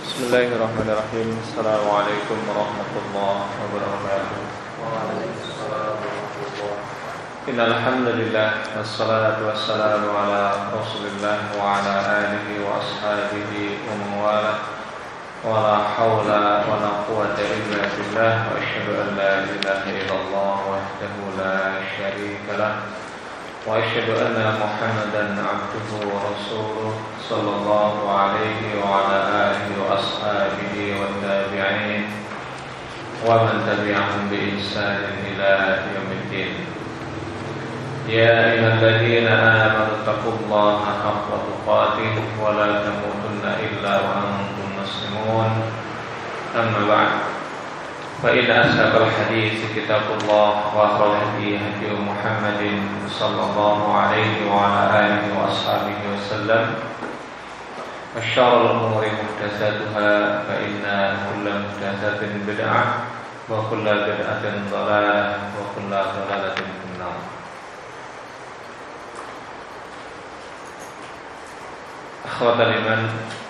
Bismillahirrahmanirrahim. Assalamualaikum warahmatullahi wabarakatuh. Innal hamdalillah wassalatu wassalamu ala Rasulillah wa ala alihi wa ashabihi wa man wala. Wa la haula wa la quwwata illa billah wa asyhadu an la ilaha illallah wahdahu la syarika lah. Wa asyhadu anna Muhammadan abduhu wa rasuluh sallallahu alaihi wa ala alihi wa ashabihi wa tabi'in wa man tabi'ahum bi ihsanin ila yaumiddin. Ya ayyuhalladzina amanu taqullaha haqqa tuqatih wa la tamutunna illa wa antum muslimun. Amma ba'd. فإن أصدق الحديث كتاب الله وخير الهدي هدي محمد صلى الله عليه وعلى آله وأصحابه وسلم وشر الأمور محدثاتها فإن كل محدثة بدعة وكل بدعة ضلالة وكل ضلالة في النار. Akhwatal iman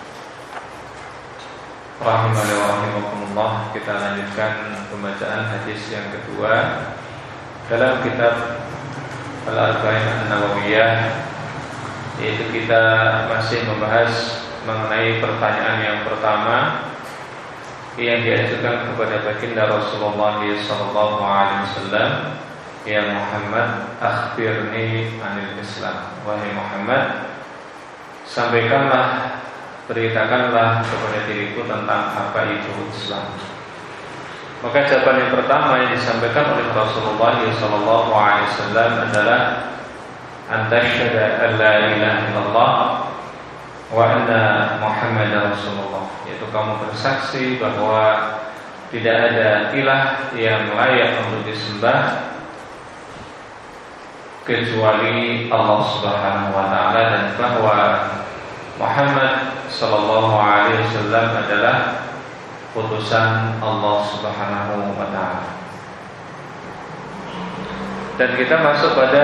rahimani wa rahimakumullah, kita lanjutkan pembacaan hadis yang kedua dalam kitab Al-Arba'in An-Nawawiyah, yaitu kita masih membahas mengenai pertanyaan yang pertama yang diajukan kepada baginda Rasulullah SAW. Ya Muhammad, akhbirni anil Islam. Wahai Muhammad, sampaikanlah, beritakanlah kepada diriku tentang apa itu Islam. Maka jawaban yang pertama yang disampaikan oleh Rasulullah SAW adalah antasyhadu an la ilaha illallah wa anna Muhammadar Rasulullah, yaitu kamu bersaksi bahwa tidak ada ilah yang layak untuk disembah kecuali Allah Subhanahu wa taala, dan bahwa Muhammad sallallahu alaihi wasallam adalah utusan Allah Subhanahu wa taala. Dan kita masuk pada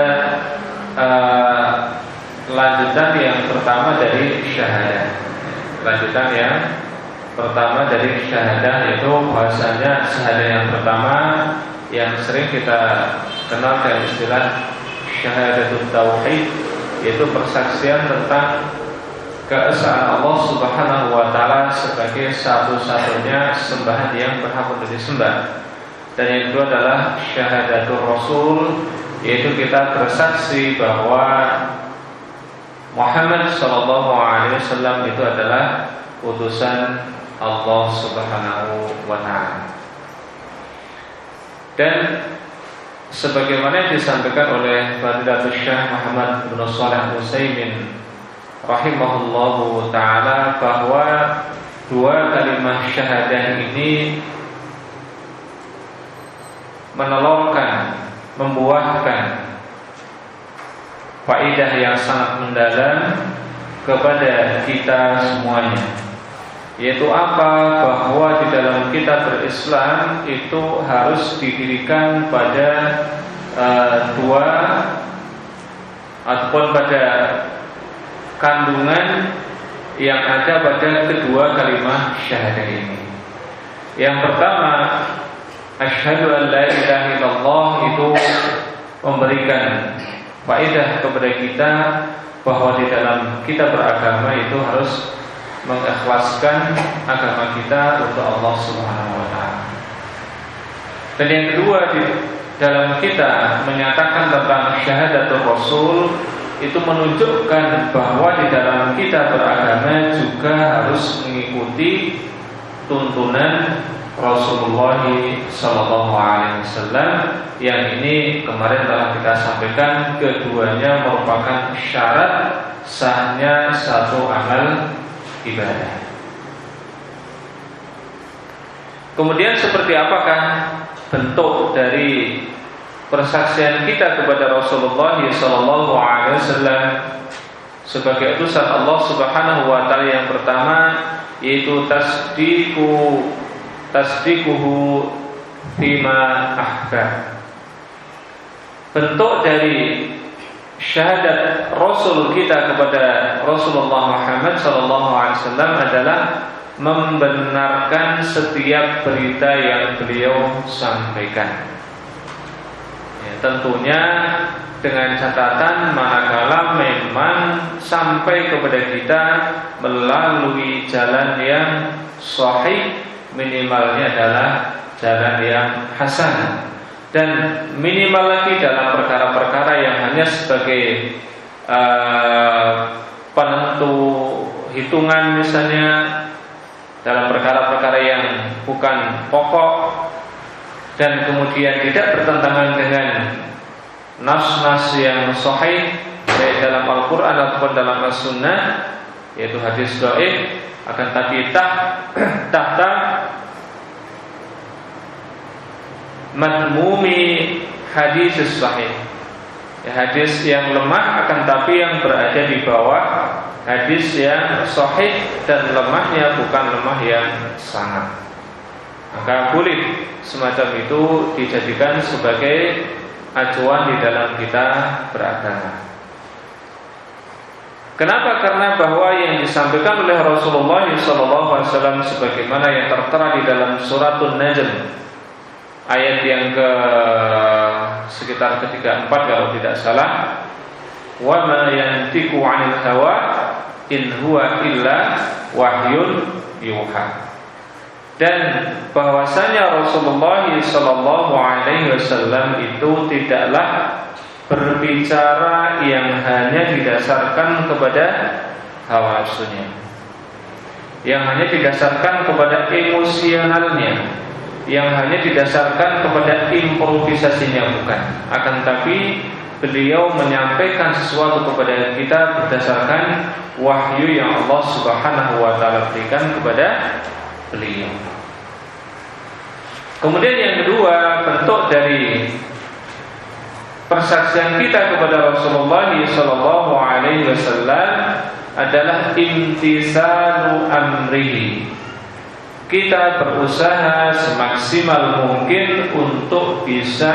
lanjutan yang pertama dari syahadah. Lanjutan yang pertama dari syahadah, yaitu bahasanya syahadah yang pertama yang sering kita kenal dengan istilah syahadatut tauhid, yaitu persaksian tentang keesaan Allah Subhanahu wa taala sebagai satu-satunya sembahan yang berhak untuk disembah. Dan yang kedua adalah syahadatul Rasul, yaitu kita bersaksi bahwa Muhammad sallallahu alaihi wasallam itu adalah utusan Allah Subhanahu wa taala. Dan sebagaimana disampaikan oleh Fadilatul Syekh Muhammad bin Shalih Al-Utsaimin rahimahullahu ta'ala, bahwa dua kalimat syahadah ini menolongkan, membuahkan faedah yang sangat mendalam kepada kita semuanya, yaitu apa? Bahwa di dalam kita berislam itu harus didirikan pada dua ataupun pada kandungan yang ada pada kedua kalimat syahadah ini. Yang pertama, asyhadu an la ilaha illallah, itu memberikan faedah kepada kita bahwa di dalam kita beragama itu harus mengikhlaskan agama kita untuk Allah Subhanahu wa taala. Dan yang kedua, di dalam kita menyatakan tentang syahadatul Rasul, itu menunjukkan bahwa di dalam kita beragama juga harus mengikuti tuntunan Rasulullah SAW, yang ini kemarin telah kita sampaikan, keduanya merupakan syarat sahnya satu amal ibadah. Kemudian seperti apakah bentuk dari persaksian kita kepada Rasulullah SAW sebagai utusan Allah Subhanahu wa taala? Yang pertama yaitu tasdiquhu fima ahba. Bentuk dari syahadat Rasul kita kepada Rasulullah Muhammad SAW adalah membenarkan setiap berita yang beliau sampaikan. Ya, tentunya dengan catatan manakala memang sampai kepada kita melalui jalan yang sahih, minimalnya adalah jalan yang hasan, dan minimal lagi dalam perkara-perkara yang hanya sebagai penentu hitungan, misalnya dalam perkara-perkara yang bukan pokok dan kemudian tidak bertentangan dengan nas-nas yang sahih baik dalam Al-Quran ataupun dalam As-Sunnah, yaitu hadis dhaif, akan tapi tahta madmumi hadis sahih, ya, hadis yang lemah akan tapi yang berada di bawah hadis yang sahih, dan lemahnya bukan lemah yang sangat. Maka boleh semacam itu dijadikan sebagai acuan di dalam kita beragama. Kenapa? Karena bahwa yang disampaikan oleh Rasulullah SAW sebagaimana yang tertera di dalam Suratul Najm ayat yang sekitar ke-34 kalau tidak salah, wa ma yantiqu 'anil hawa in huwa illa wahyun yuha. Dan bahwasanya Rasulullah SAW itu tidaklah berbicara yang hanya didasarkan kepada hawa nafsunya, yang hanya didasarkan kepada emosionalnya, yang hanya didasarkan kepada improvisasinya, bukan. Akan tapi beliau menyampaikan sesuatu kepada kita berdasarkan wahyu yang Allah Subhanahu wa taala berikan kepada beliau. Kemudian yang kedua, bentuk dari persaksian kita kepada Rasulullah sallallahu alaihi wasallam adalah imtisalu amrihi. Kita berusaha semaksimal mungkin untuk bisa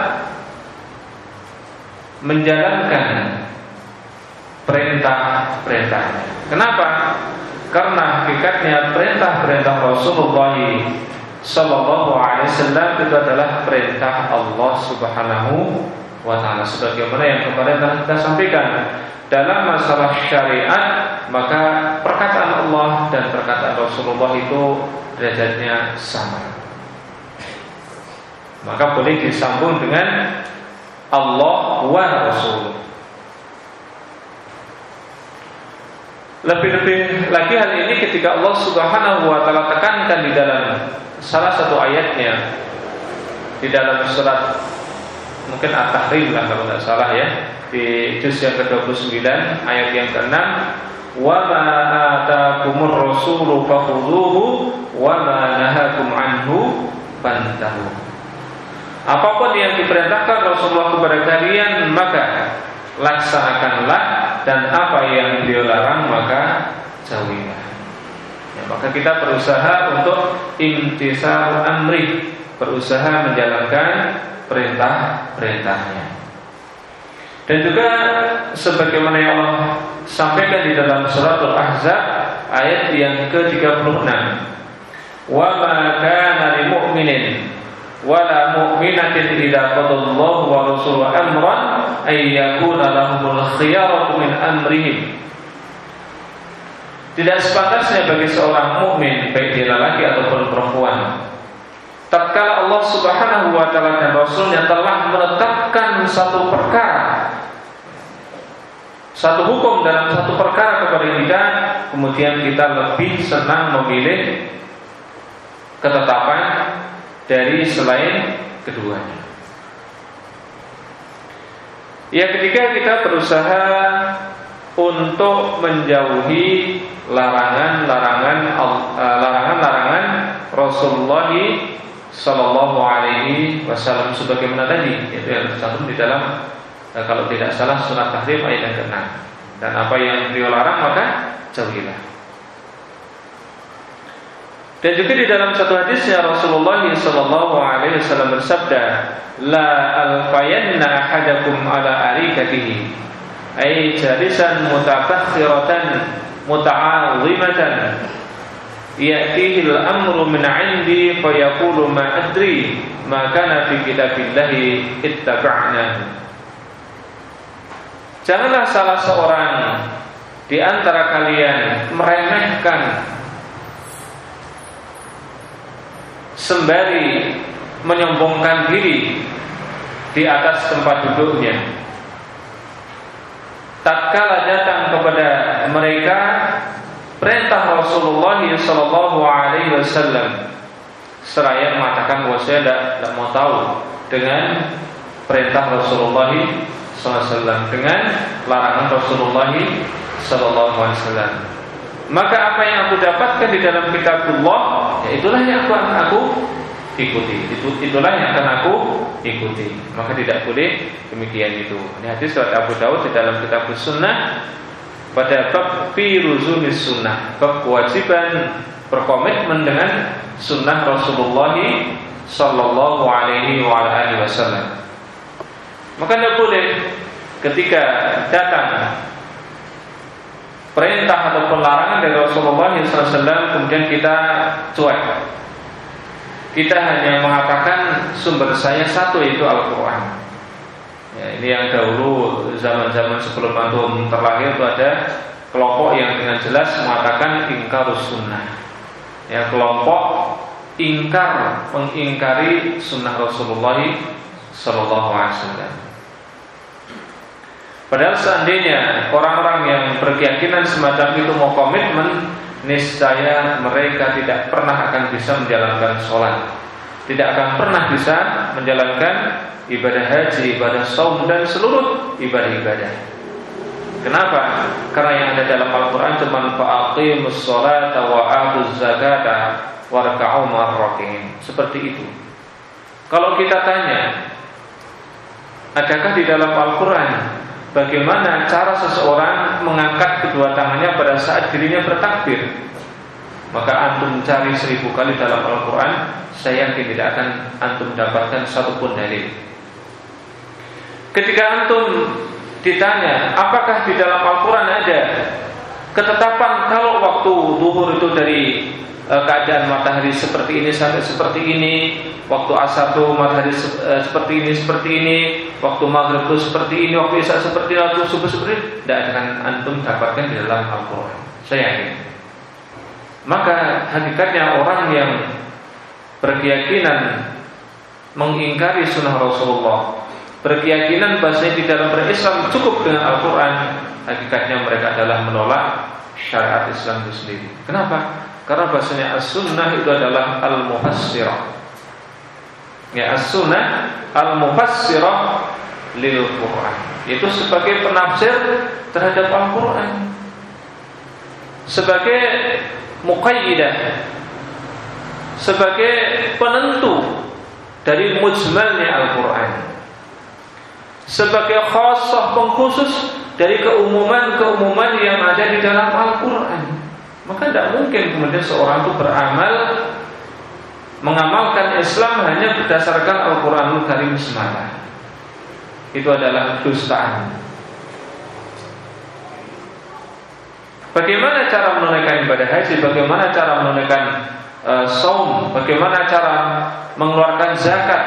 menjalankan perintah-perintahnya. Kenapa? Karena hakikatnya perintah-perintah Rasulullah sallallahu alaihi wasallam itu adalah perintah Allah Subhanahu wa taala, sebagaimana yang kemarin telah kita sampaikan dalam masalah syariat. Maka perkataan Allah dan perkataan Rasulullah itu derajatnya sama, maka boleh disambung dengan Allah wa Rasul. Lebih-lebih lagi hal ini ketika Allah Subhanahu wa taala tekankan di dalam salah satu ayatnya di dalam surat mungkin At-Tahrim lah kalau tidak salah ya, di juz yang ke-29 ayat yang ke-6, wa ma atakumur rasulu fakhudhuhu wa ma nahakum anhu fantahu. Apapun yang diperintahkan Rasulullah kepada kalian maka laksanakanlah, dan apa yang beliau larang maka jauhilah. Ya, maka kita berusaha untuk imtisal amri, berusaha menjalankan perintah-perintahnya. Dan juga sebagaimana yang Allah sampaikan di dalam suratul Ahzab ayat yang ke-36, wa ma kana lil mu'minin wala mu'minatin idza qadallahu wa rasuluhu amran ay yakuna lahumul khiyaratu min amrihim. Tidak sepantasnya bagi seorang mukmin, baik dia lelaki ataupun perempuan, tatkala Allah Subhanahu wa taala dan Rasulnya telah menetapkan satu perkara, satu hukum dalam satu perkara kepada kita, kemudian kita lebih senang memilih ketetapan dari selain keduanya. Ya, ketika kita berusaha untuk menjauhi larangan-larangan Rasulullah Sallallahu Alaihi Wasallam sebagaimana tadi, yaitu yang tercantum di dalam kalau tidak salah surat Tahrim ayat yang ke-6. Dan apa yang beliau larang maka jauhilah. Dan juga di dalam satu hadisnya Rasulullah Sallallahu Alaihi Wasallam bersabda, la alfayanna ahadakum ala arikatihi, ay jalisan mutafakhiratan muta'azimatan ya'tihil amru min 'indi fa yaqulu ma adri ma kana fi kitabillahi ittaba'nahu. Janganlah salah seorang di antara kalian meremehkan sembari menyombongkan diri di atas tempat duduknya. Tatkala datang kepada mereka perintah Rasulullah sallallahu alaihi wasallam, seraya mengatakan bahwa saya tidak mau tahu dengan perintah Rasulullah sallallahu alaihi wasallam, dengan larangan Rasulullah sallallahu alaihi wasallam. Maka apa yang aku dapatkan di dalam kitabullah, ya itulah yang aku ikuti. Itulah yang akan aku ikuti. Maka tidak boleh demikian itu. Ini hadis riwayat Abu Dawud di dalam kitab Sunnah pada bab fi luzumis sunnah, bab kewajiban berkomitmen dengan sunnah Rasulullah sallallahu alaihi wasallam. Maka tidak boleh ketika datang perintah atau larangan dari Rasulullah SAW kemudian kita cuek. Kita hanya mengatakan sumber saya satu, yaitu Al-Quran. Ya, ini yang dahulu zaman-zaman sebelum antum terlahir itu ada kelompok yang dengan jelas mengatakan ingkarus sunnah. Ya, kelompok mengingkari sunnah Rasulullah Sallallahu Alaihi Wasallam. Padahal seandainya orang-orang yang berkeyakinan semacam itu mau komitmen, niscaya mereka tidak pernah akan bisa menjalankan sholat, tidak akan pernah bisa menjalankan ibadah haji, ibadah shaum dan seluruh ibadah-ibadah. Kenapa? Karena yang ada dalam Al-Quran cuma fa'aqimus sholata wa atuz zakata warka'u ma'ar-raki'in. Seperti itu. Kalau kita tanya, adakah di dalam Al-Quran bagaimana cara seseorang mengangkat kedua tangannya pada saat dirinya bertakbir? Maka antum cari 1000 kali dalam Al-Quran, saya yakin tidak akan antum dapatkan satupun dalil. Ketika antum ditanya, apakah di dalam Al-Quran ada ketetapan kalau waktu zuhur itu dari keadaan matahari seperti ini sampai seperti ini, waktu asar itu matahari seperti ini, waktu maghrib itu seperti ini, waktu isya seperti ini, waktu subuh seperti ini? Tidak akan antum dapatkan di dalam Al-Quran, saya yakin. Maka hakikatnya orang yang berkeyakinan mengingkari sunnah Rasulullah, berkeyakinan bahasanya di dalam berislam cukup dengan Al-Quran, hakikatnya mereka adalah menolak syariat Islam itu sendiri. Kenapa? Karena bahasanya as-sunnah itu adalah al-mufassirah. Ya, as-sunnah al-mufassirah lil Quran, itu sebagai penafsir terhadap Al-Quran, sebagai muqayyidah, sebagai penentu dari mujmalnya Al-Quran, sebagai khassah pengkhusus dari keumuman-keumuman yang ada di dalam Al-Quran. Maka tidak mungkin kemudian seorang itu beramal, mengamalkan Islam hanya berdasarkan Al-Quranul Karim semata. Itu adalah kedustaan. Bagaimana cara menunaikan ibadah haji? Bagaimana cara menunaikan shaum? Bagaimana cara mengeluarkan zakat?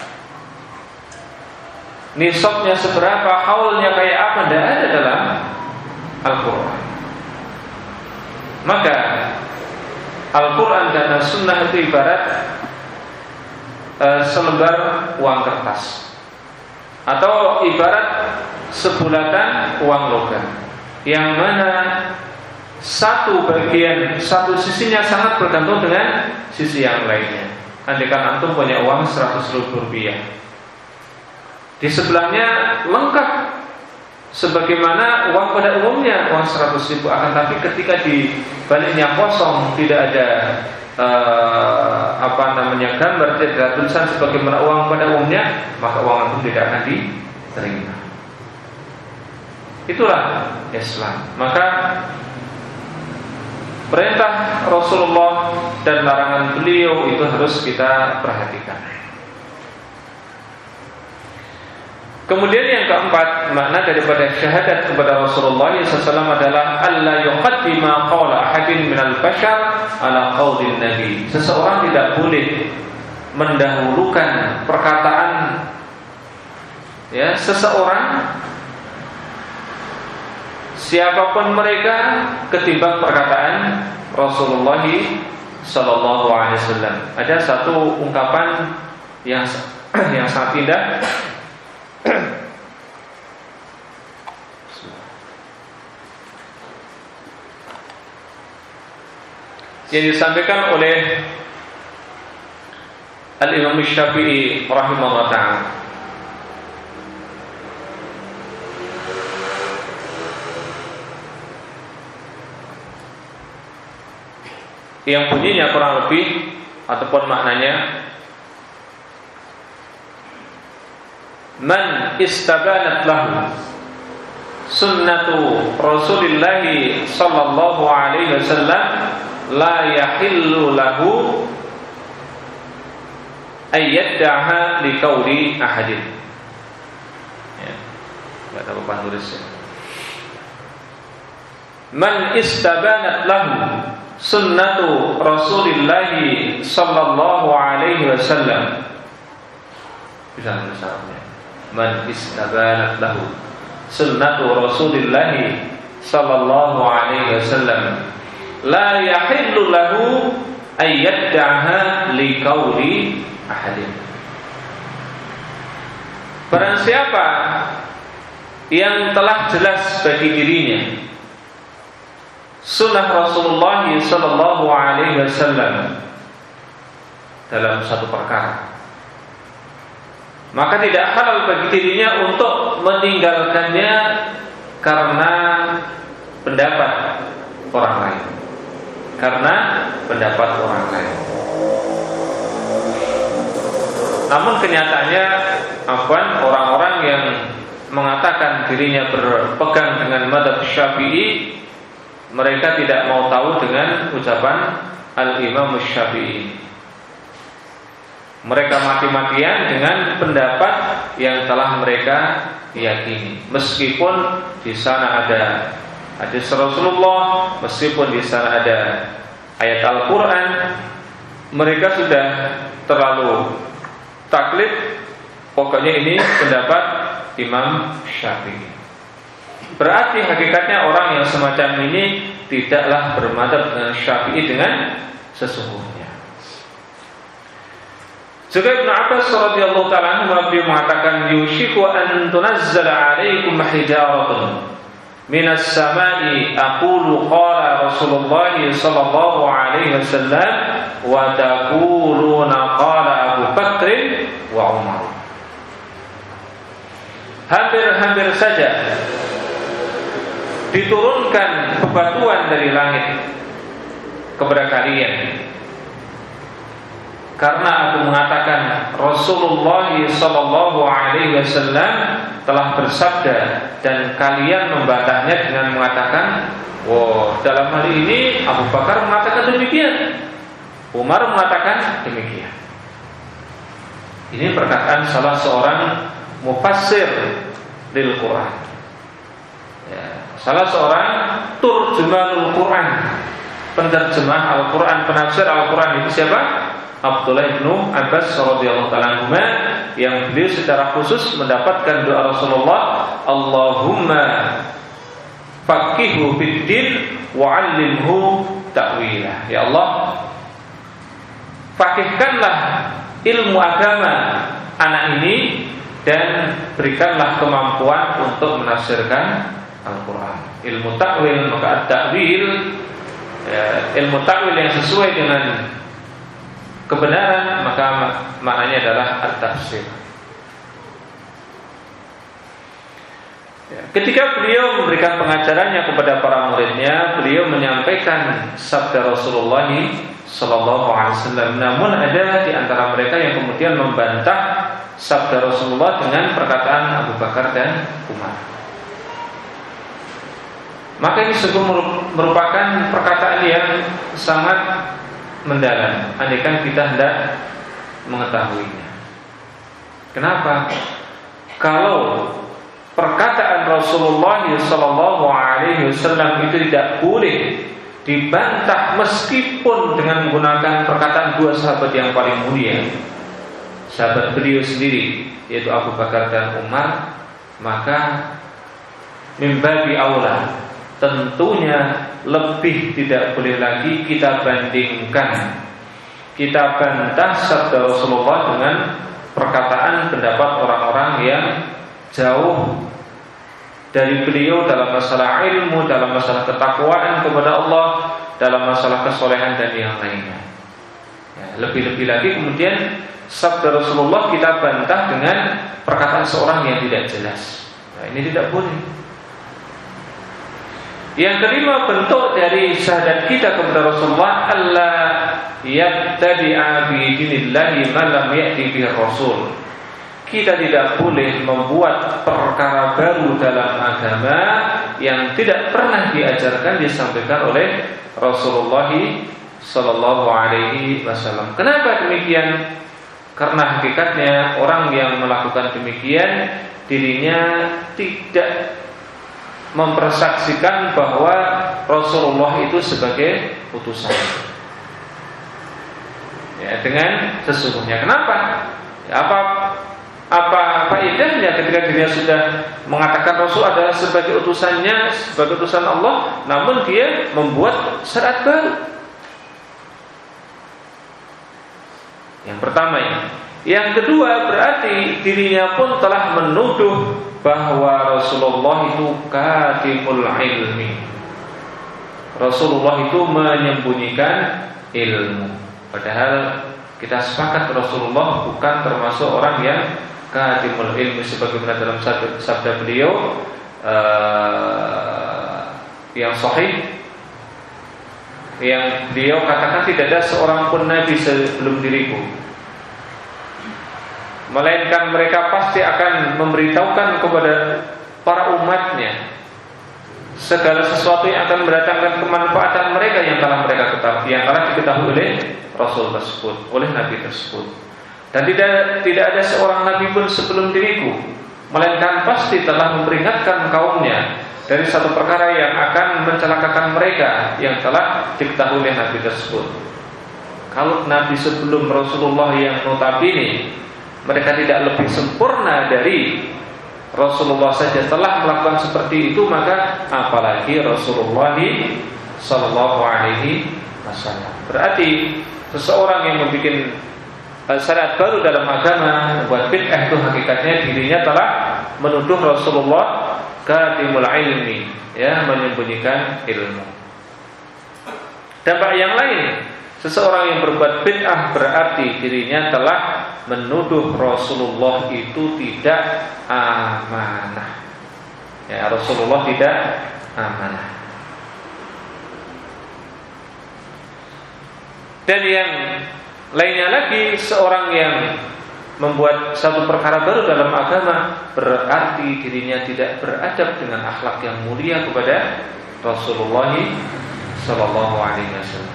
Nisabnya seberapa? Haulnya kayak apa? Tidak ada dalam Al-Quran. Maka Al-Quran dan Sunnah itu ibarat selembar uang kertas, atau ibarat sebulatan uang logam, yang mana satu sisinya sangat bergantung dengan sisi yang lainnya. Andaikan antum punya uang 100.000 rupiah, di sebelahnya lengkap sebagaimana uang pada umumnya, uang 100.000, akan tapi ketika di baliknya kosong, tidak ada gambar, tidak ada tulisan sebagaimana uang pada umumnya, maka uang itu tidak akan diterima. Itulah Islam. Maka perintah Rasulullah dan larangan beliau itu harus kita perhatikan. Kemudian yang keempat, makna daripada syahadat kepada Rasulullah SAW adalah alla yuqaddima qawla ahadin minal bashar ala qawlin nabi. Seseorang tidak boleh mendahulukan perkataan seseorang, siapapun mereka, ketimbang perkataan Rasulullah SAW. Ada satu ungkapan yang sangat indah yang disampaikan oleh Al-Imam Syafi'i rahimahullah ta'ala. Yang bunyinya kurang lebih ataupun maknanya, man istabanat lahu sunnatu Rasulillah sallallahu alaihi wasallam la yahillu lahu ayyaddaha liqauli ahadin. Enggak tahu apa tulisnya. Man istabanat lahu sunnatu Rasulillah sallallahu alaihi wasallam. Bisa misalnya man istabanat lahu sunnatu Rasulillah sallallahu alaihi wasallam la yahillu lahu ayyaddaha liqauli ahadin. Barang siapa yang telah jelas bagi dirinya sunnah Rasulullah sallallahu alaihi wasallam dalam satu perkara, maka tidak halal bagi dirinya untuk meninggalkannya karena pendapat orang lain. Namun kenyataannya, orang-orang yang mengatakan dirinya berpegang dengan mazhab Syafi'i, mereka tidak mau tahu dengan ucapan Al-Imam Syafi'i. Mereka mati-matian dengan pendapat yang telah mereka yakini, meskipun di sana ada hadis Rasulullah, meskipun di sana ada ayat Al-Quran, mereka sudah terlalu taklid. Pokoknya ini pendapat Imam Syafi'i. Berarti hakikatnya orang yang semacam ini tidaklah bermadzhab dengan Syafi'i dengan sesungguhnya. Juga Ibnu Abbas radhiyallahu ta'ala anhu mengatakan, yushiku an tunazzala 'alaikum hijaratun minas sama'i aqulu qala Rasulullah sallallahu alaihi wasallam wa taquluna qala Abu Bakr wa Umar. Hampir saja diturunkan bebatuan dari langit kepada kalian karena aku mengatakan Rasulullah sallallahu alaihi wasallam telah bersabda, dan kalian membantahnya dengan mengatakan, dalam hal ini Abu Bakar mengatakan demikian, Umar mengatakan demikian. Ini perkataan salah seorang mufassir lil Quran, salah seorang turjumanul Quran, penerjemah Al-Quran, penafsir Al-Quran. Itu siapa? Abdullah ibnu Abbas radhiyallahu ta'ala anhuma, yang beliau secara khusus mendapatkan doa Rasulullah, Allahumma faqihu fiddin wa 'allimhu ta'wilah. Ya Allah, faqihkanlah ilmu agama anak ini dan berikanlah kemampuan untuk menafsirkan Al-Quran. Ilmu ta'wil, maka ta'wil, ilmu ta'wil yang sesuai dengan kebenaran, maka maknanya adalah at-tafsir. Ketika beliau memberikan pengajarannya kepada para muridnya, beliau menyampaikan sabda Rasulullah sallallahu alaihi wasallam. Namun ada di antara mereka yang kemudian membantah sabda Rasulullah dengan perkataan Abu Bakar dan Umar. Maka ini sungguh merupakan perkataan yang sangat mendalam, andaikan kita hendak mengetahuinya. Kenapa? kalau perkataan Rasulullah SAW itu tidak boleh dibantah meskipun dengan menggunakan perkataan dua sahabat yang paling mulia, sahabat beliau sendiri, yaitu Abu Bakar dan Umar, maka mimbabi aula, tentunya lebih tidak boleh lagi kita bandingkan, kita bantah sabda Rasulullah dengan perkataan pendapat orang-orang yang jauh dari beliau dalam masalah ilmu, dalam masalah ketakwaan kepada Allah, dalam masalah kesolehan dan yang lainnya. Lebih-lebih lagi kemudian sabda Rasulullah kita bantah dengan perkataan seorang yang tidak jelas. Ini tidak boleh. Yang kelima bentuk dari syahadat kita kepada Rasulullah, Allah yabtadi'a bi dinillahi ma lam ya'ti bihi Rasul. Kita tidak boleh membuat perkara baru dalam agama yang tidak pernah diajarkan, disampaikan oleh Rasulullah sallallahu alaihi wasallam. Kenapa demikian? Karena hakikatnya orang yang melakukan demikian dirinya tidak mempersaksikan bahwa Rasulullah itu sebagai utusan. Dengan sesungguhnya. Kenapa? Apa faedahnya ketika dia sudah mengatakan Rasul adalah sebagai utusannya, sebagai utusan Allah, namun dia membuat syariat baru? Yang pertama ini. Yang kedua, berarti dirinya pun telah menuduh bahwa Rasulullah itu katimul ilmi. Rasulullah itu menyembunyikan ilmu. Padahal kita sepakat Rasulullah bukan termasuk orang yang katimul ilmi, sebagaimana dalam sabda beliau yang sahih, yang beliau katakan tidak ada seorang pun nabi sebelum diriku, melainkan mereka pasti akan memberitahukan kepada para umatnya segala sesuatu yang akan mendatangkan kemanfaatan mereka yang telah mereka ketahui, yang telah diketahui oleh Rasul tersebut, oleh Nabi tersebut. Dan tidak ada seorang Nabi pun sebelum diriku, melainkan pasti telah memperingatkan kaumnya dari satu perkara yang akan mencelakakan mereka yang telah diketahui oleh Nabi tersebut. Kalau Nabi sebelum Rasulullah yang notabene mereka tidak lebih sempurna dari Rasulullah saja telah melakukan seperti itu, maka apalagi Rasulullah sallallahu alaihi wasallam. Berarti seseorang yang membuat syariat baru dalam agama, membuat bid'ah, itu hakikatnya dirinya telah menuduh Rasulullah katimul ilmi, menyembunyikan ilmu. Dampak yang lain, seseorang yang berbuat bid'ah berarti dirinya telah menuduh Rasulullah itu tidak amanah. Rasulullah tidak amanah. Dan yang lainnya lagi, seorang yang membuat satu perkara baru dalam agama berarti dirinya tidak beradab dengan akhlak yang mulia kepada Rasulullah sallallahu alaihi wasallam.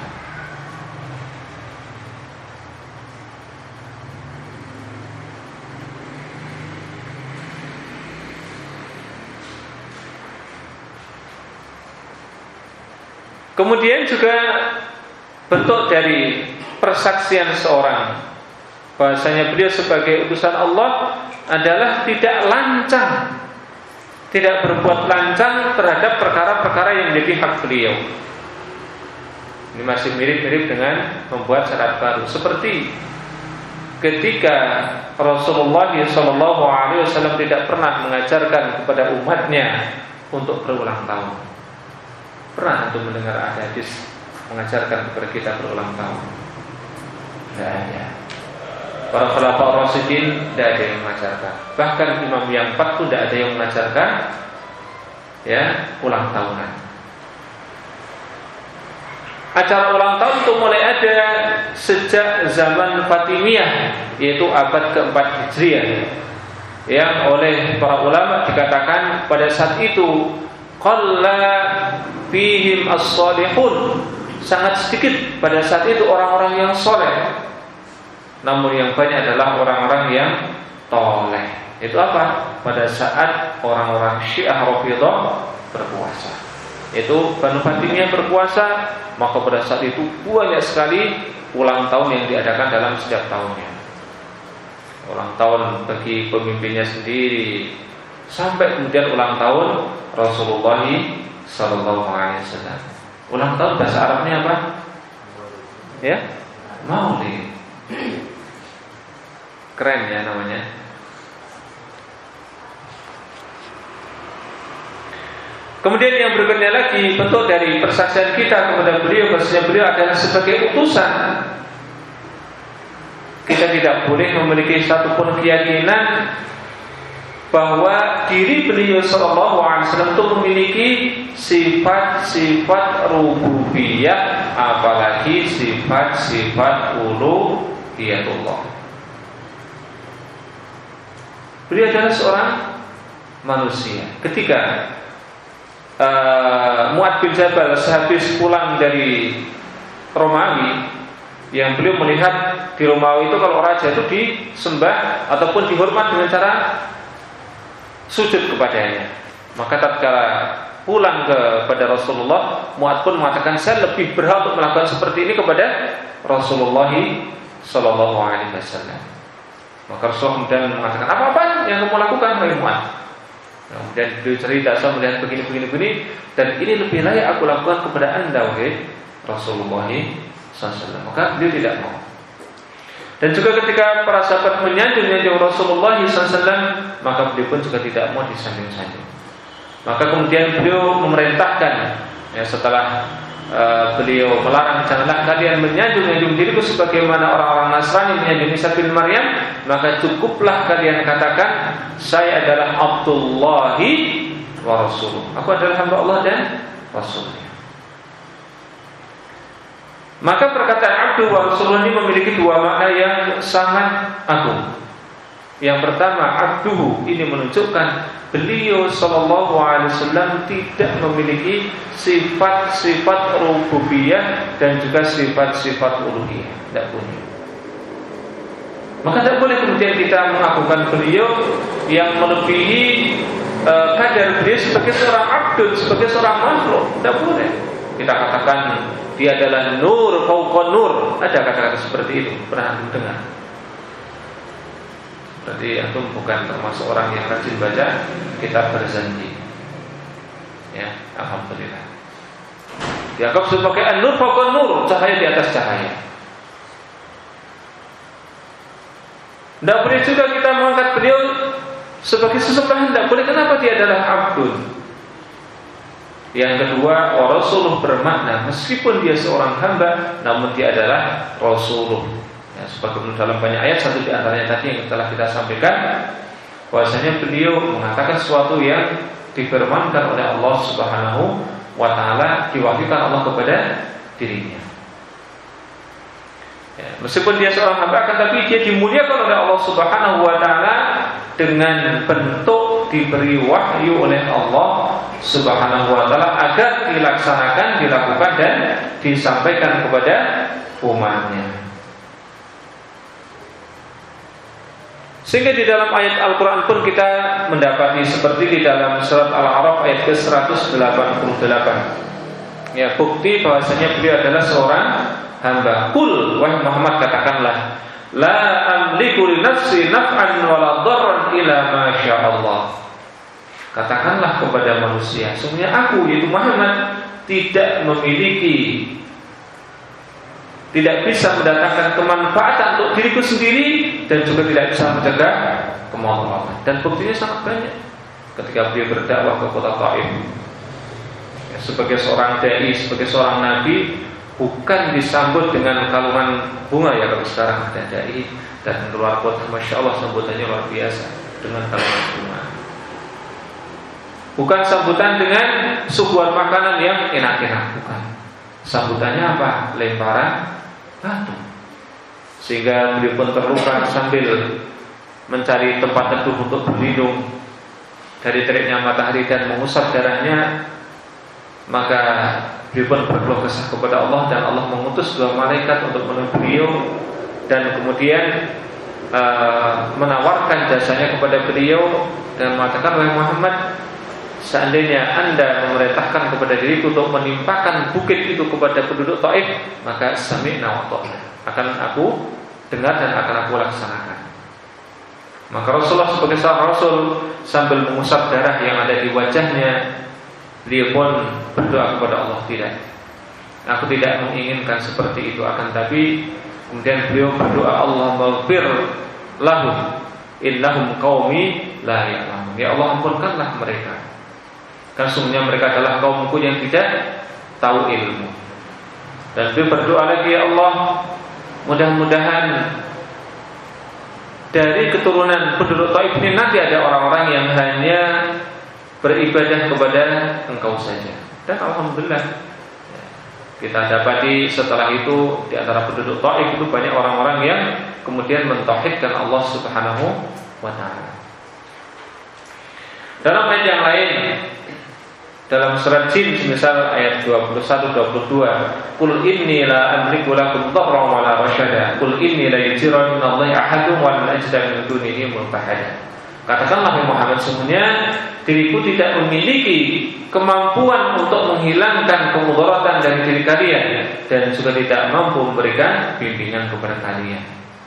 Kemudian juga bentuk dari persaksian seorang bahwasanya beliau sebagai utusan Allah adalah tidak lancang, tidak berbuat lancang terhadap perkara-perkara yang menjadi hak beliau. Ini masih mirip-mirip dengan membuat syarat baru, seperti ketika Rasulullah SAW tidak pernah mengajarkan kepada umatnya untuk berulang tahun. Pernah untuk mendengar ada hadis mengajarkan kepada kita berulang tahun? Tidak ada. Para khulafaur rasyidin tidak ada yang mengajarkan. Bahkan imam yang 4 pun tidak ada yang mengajarkan ulang tahunan. Acara ulang tahun itu mulai ada sejak zaman Fatimiyah, yaitu abad keempat Hijriah, yang oleh para ulama dikatakan pada saat itu qalla fihim as-salihun, sangat sedikit pada saat itu orang-orang yang soleh, namun yang banyak adalah orang-orang yang toleh. Itu apa? pada saat orang-orang Syiah Rafidhah berpuasa. Itu Banu Fatimiyah berpuasa, maka pada saat itu banyak sekali ulang tahun yang diadakan dalam setiap tahunnya. Ulang tahun bagi pemimpinnya sendiri, sampai kemudian ulang tahun Rasulullah sallallahu alaihi wasallam. Ulang tahun bahasa Arabnya apa? Ya? Maulid. Keren ya namanya. Kemudian yang berikutnya lagi, bentuk dari persaksian kita kepada beliau, bahwasanya beliau adalah sebagai utusan. Kita tidak boleh memiliki satupun keyakinan bahwa diri beliau sallallahu alaihi wasallam itu memiliki sifat-sifat rububiyah, apalagi sifat-sifat uluhiyatullah. Beliau adalah seorang manusia. Ketika Mu'adz bin Jabal sehabis pulang dari Romawi, yang beliau melihat di Romawi itu kalau raja itu disembah ataupun dihormat dengan cara sujud kepadanya. Maka tatkala pulang kepada Rasulullah, Mu'adz pun mengatakan, saya lebih berhak untuk melakukan seperti ini kepada Rasulullah sallallahu alaihi wasallam. Maka Rasulullah kemudian mengatakan, apa-apa yang kamu lakukan, wahai Mu'adz? Kemudian beliau cerita, saya melihat begini, dan ini lebih layak aku lakukan kepada anda, wahai Rasulullah SAW. Maka beliau tidak mau. Dan juga ketika para sahabat menyanjung Rasulullah SAW, maka beliau pun juga tidak mau disanjung-sanjung. Maka kemudian beliau memerintahkan, ya, setelah beliau melarang, janganlah kalian menyanjung diriku sebagaimana orang-orang Nasrani menyanjung Isa bin Maryam, maka cukuplah kalian katakan, saya adalah Abdullahi wa Rasuluh. Aku adalah hamba Allah dan Rasulnya. Maka perkataan Abdu wa Rasulullah ini memiliki dua makna yang sangat agung. Yang pertama, Abduhu ini menunjukkan beliau sallallahu alaihi wasallam tidak memiliki sifat-sifat rububiyah dan juga sifat-sifat uluhiyah, tidak punya. Maka tidak boleh kemudian kita mengagungkan beliau yang melebihi kadar beliau sebagai seorang abdul, sebagai seorang makhluk. Tidak boleh. Kita katakan dia adalah nur fauqa nur. Ada kata-kata seperti itu, pernah dengar? Berarti antum bukan termasuk orang yang rajin baca kitab berzanji. Ya, alhamdulillah. Dianggap sebagai an-nur fauqa nur, cahaya di atas cahaya. Tidak boleh juga kita mengangkat beliau sebagai sesembahan. Tidak boleh. Kenapa? Dia adalah abdul. Yang kedua, Rasulullah bermakna meskipun dia seorang hamba, namun dia adalah Rasulullah. Ya, sebagaimana dalam banyak ayat, satu di antaranya tadi yang telah kita sampaikan, bahwasanya beliau mengatakan sesuatu yang difirmankan oleh Allah Subhanahu wa taala, diwahyukan Allah kepada dirinya. Ya, meskipun dia seorang hamba, akan tapi dia dimuliakan oleh Allah Subhanahu wa taala dengan bentuk diberi wahyu oleh Allah Subhanahu wa taala agar dilaksanakan, dilakukan dan disampaikan kepada umatnya. Sehingga di dalam ayat Al-Quran pun kita mendapati seperti di dalam surat Al-A'raf ayat ke-188. Ya, bukti bahwasanya beliau adalah seorang hamba. Qul, wahai Muhammad, katakanlah, la amliku li nafsi naf'an wa la dharran illa ma sya'allah. Katakanlah kepada manusia, sesungguhnya aku, yaitu Muhammad, tidak bisa mendatangkan kemanfaatan untuk diriku sendiri dan juga tidak bisa mencegah kemadaratan. Dan buktinya sangat banyak. Ketika beliau berdakwah ke kota Taif, ya, sebagai seorang dai, sebagai seorang nabi, bukan disambut dengan kalungan bunga ya kalau sekarang ada dai dan keluar kota, masya Allah sambutannya luar biasa dengan kalungan bunga. Bukan sambutan dengan suguhan makanan yang enak-enak, bukan. Sambutannya apa? Lemparan batu. Sehingga beliau pun terluka sambil mencari tempat teduh untuk berlindung dari teriknya matahari dan mengusap darahnya. Maka beliau pun berkeluh kesah kepada Allah, dan Allah mengutus dua malaikat untuk menemui beliau. Dan kemudian menawarkan jasanya kepada beliau dan mengatakan, wahai Muhammad, seandainya Anda memerintahkan kepada diriku untuk menimpakan bukit itu kepada penduduk Taif, maka sami'na wa ata'na, akan aku dengar dan akan aku laksanakan. Maka Rasulullah sebagai seorang Rasul sambil mengusap darah yang ada di wajahnya, dia pun berdoa kepada Allah, tidak, aku tidak menginginkan seperti itu, akan tapi kemudian beliau berdoa, Allah maghfir lahum innahum qaumi la ya'lamun, ya Allah ampunkanlah mereka, kan sungguhnya mereka adalah kaumku yang tidak tahu ilmu. Dan beliau berdoa lagi, ya Allah, mudah-mudahan dari keturunan penduduk Taif ini nanti ada orang-orang yang hanya beribadah kepada Engkau saja. Dan alhamdulillah kita dapati setelah itu di antara penduduk Taif itu banyak orang-orang yang kemudian mentauhidkan Allah Subhanahu wa taala. Dalam ayat yang lain, dalam surat Jin misal ayat 21-22, Qul inni la amliku lakum dharran wa la rasyada, Qul inni la yujirani minallahi ahadun wa la ajda min dunihi multahada. Katakanlah Muhammad, sesungguhnya diriku tidak memiliki kemampuan untuk menghilangkan kemudaratan dari diri kalian dan juga tidak mampu memberikan bimbingan kepada kalian.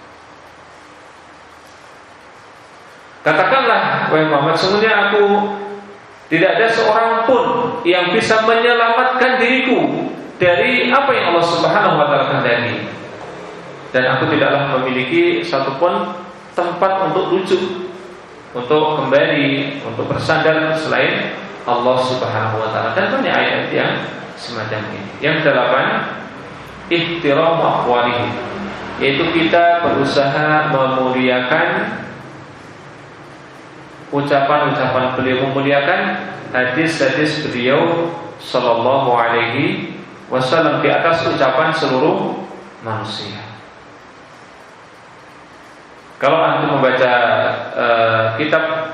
Katakanlah wahai Muhammad, sesungguhnya aku tidak ada seorang pun yang bisa menyelamatkan diriku dari apa yang Allah Subhanahu wa taala kehendaki. Dan aku tidaklah memiliki satupun tempat untuk rujuk, untuk kembali, untuk bersandar selain Allah Subhanahu wa taala. Dan banyak ayat yang semacam ini. Yang kedelapan, ihtiram aqwalihi, yaitu kita berusaha memuliakan ucapan-ucapan beliau, memuliakan hadis-hadis beliau sallallahu alaihi wasallam di atas ucapan seluruh manusia. Kalau antum membaca kitab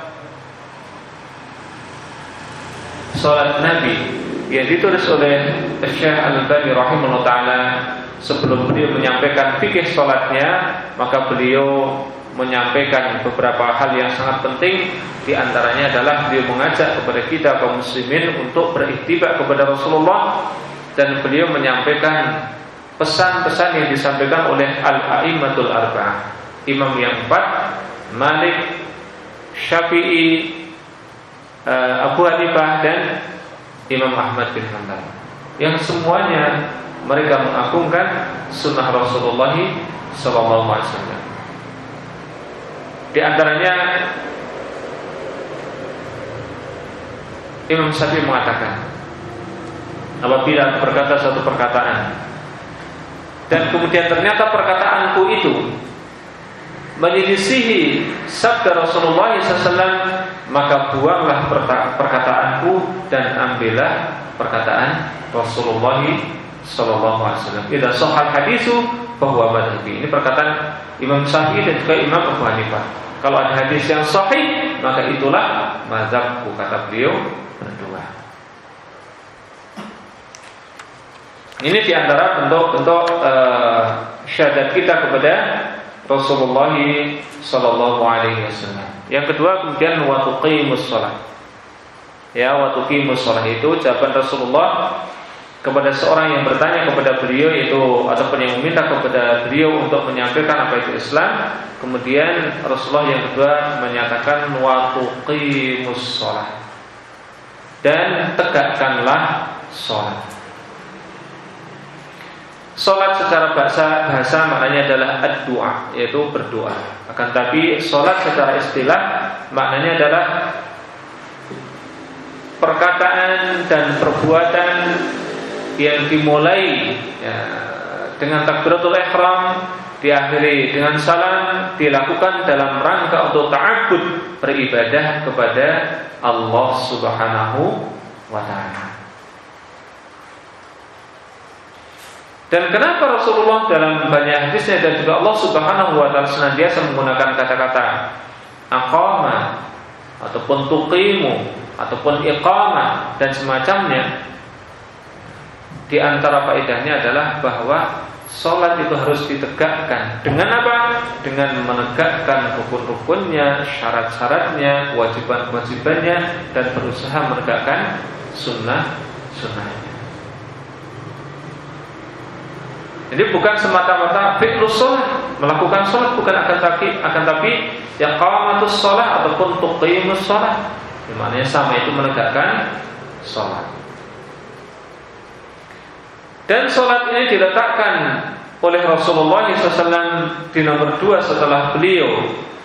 Salat Nabi yang ditulis oleh Syekh Al-Albani rahimahullah taala, sebelum beliau menyampaikan fikih salatnya, maka beliau menyampaikan beberapa hal yang sangat penting. Di antaranya adalah beliau mengajak kepada kita kaum muslimin untuk beriktiba kepada Rasulullah, dan beliau menyampaikan pesan-pesan yang disampaikan oleh al-a'immatul arba'ah, imam yang empat, Malik, Syafi'i, Abu Hanifah dan Imam Ahmad bin Hanbal, yang semuanya mereka mengagungkan sunnah Rasulullah sallallahu alaihi wasallam. Di antaranya Imam Syafi'i mengatakan, apabila berkata satu perkataan dan kemudian ternyata perkataanku itu menyelisihi sabda Rasulullah SAW, maka buanglah perkataanku dan ambillah perkataan Rasulullah SAW. Idza shahal hadisu bahwa madhabi. Ini perkataan Imam Syafi'i dan juga Imam Abu Hanifah. Kalau ada hadis yang sahih, maka itulah mazhabku, kata beliau berdua. Ini diantara bentuk-bentuk syahadat kita kepada Rasulullah sallallahu alaihi wasallam. Yang kedua, kemudian wa tuqimus shalah. Ya, wa tuqimus shalah itu jawaban Rasulullah kepada seorang yang bertanya kepada beliau, yaitu ataupun yang meminta kepada beliau untuk menyampaikan apa itu Islam. Kemudian Rasulullah yang kedua menyatakan wa tuqimus shalah, dan tegakkanlah salat. Salat secara bahasa maknanya adalah ad-du'a, yaitu berdoa. Akan tapi salat secara istilah maknanya adalah perkataan dan perbuatan yang dimulai dengan takbiratul ihram, diakhiri dengan salam, dilakukan dalam rangka untuk ta'abbud, beribadah kepada Allah Subhanahu wa ta'ala. Dan kenapa Rasulullah dalam banyak hadisnya dan juga Allah Subhanahu wa ta'ala senantiasa menggunakan kata-kata aqama ataupun tuqimu ataupun iqamah dan semacamnya? Di antara faedahnya adalah bahwa Sholat itu harus ditegakkan. Dengan apa? Dengan menegakkan rukun-rukunnya, syarat-syaratnya, kewajiban-kewajibannya, dan berusaha menegakkan sunnah-sunnahnya. Jadi bukan semata-mata fi'lus sholat, melakukan sholat, bukan akan tapi yang qamatus sholat ataupun tuqimus sholat, dimana sama itu menegakkan sholat. Dan sholat ini diletakkan oleh Rasulullah SAW di nomor 2 setelah beliau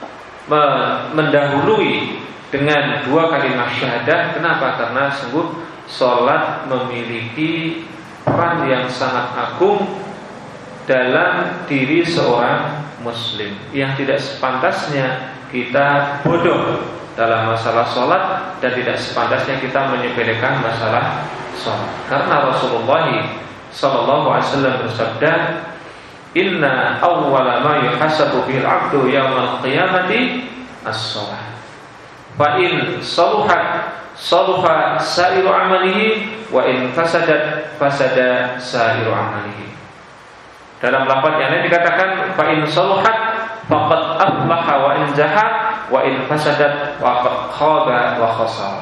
mendahului dengan 2 kalimat syahadah. Kenapa? Karena sungguh sholat memiliki peran yang sangat agung dalam diri seorang muslim, yang tidak sepantasnya kita bodoh dalam masalah sholat, dan tidak sepantasnya kita menyepelekan masalah sholat. Karena Rasulullah sallallahu alaihi wasallam bersabda, "Inna awwala ma yuhasabu bil 'abdu yaumal qiyamati as-shalah. Fa in saluhat saluha sa'iru 'amalihi wa in fasadat fasada sa'iru 'amalihi." Dalam lafaz yang lain dikatakan, "Fa in saluhat faqad aflaha wa in zahat wa in fasadat faqad khaba wa khasara."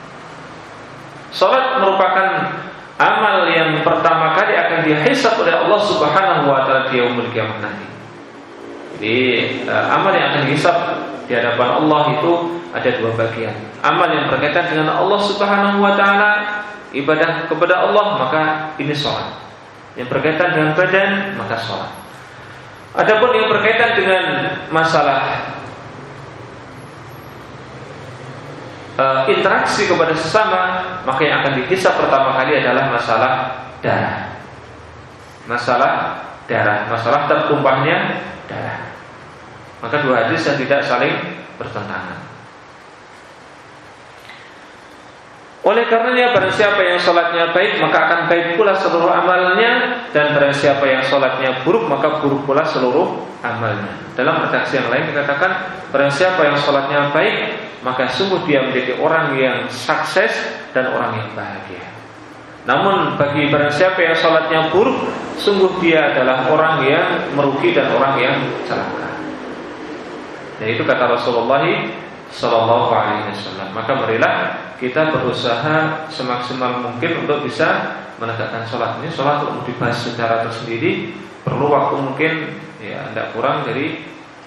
Salat merupakan amal yang pertama kali akan dihisab oleh Allah Subhanahu wa taala di yaumul qiyamah nanti. Jadi amal yang akan dihisab di hadapan Allah itu ada 2 bagian. Amal yang berkaitan dengan Allah Subhanahu wa taala, ibadah kepada Allah, maka ini salat. Yang berkaitan dengan badan, maka salat. Adapun yang berkaitan dengan masalah interaksi kepada sesama, maka yang akan dihisab pertama kali adalah masalah darah. Masalah darah, masalah tertumpahnya darah. Maka 2 hadis yang tidak saling bertentangan. Oleh karenanya, barang siapa yang sholatnya baik, maka akan baik pula seluruh amalnya, dan barang siapa yang sholatnya buruk, maka buruk pula seluruh amalnya. Dalam redaksi yang lain dikatakan, barang siapa yang sholatnya baik, maka sungguh dia menjadi orang yang sukses dan orang yang bahagia. Namun bagi barang siapa yang sholatnya buruk, sungguh dia adalah orang yang merugi dan orang yang celaka. Dan itu kata Rasulullah Sallallahu Alaihi Wasallam. Maka marilah kita berusaha semaksimal mungkin untuk bisa menegakkan sholat. Ini sholat untuk dibahas secara tersendiri perlu waktu mungkin ya tidak kurang dari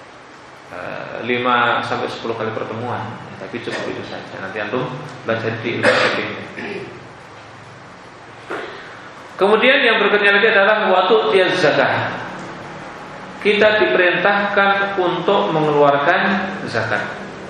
5 sampai 10 kali pertemuan. Tapi cukup itu saja. Nanti antum belajar di ilmu fikih. Kemudian yang berikutnya lagi adalah waktu tiaz zakah. Kita diperintahkan untuk mengeluarkan zakat.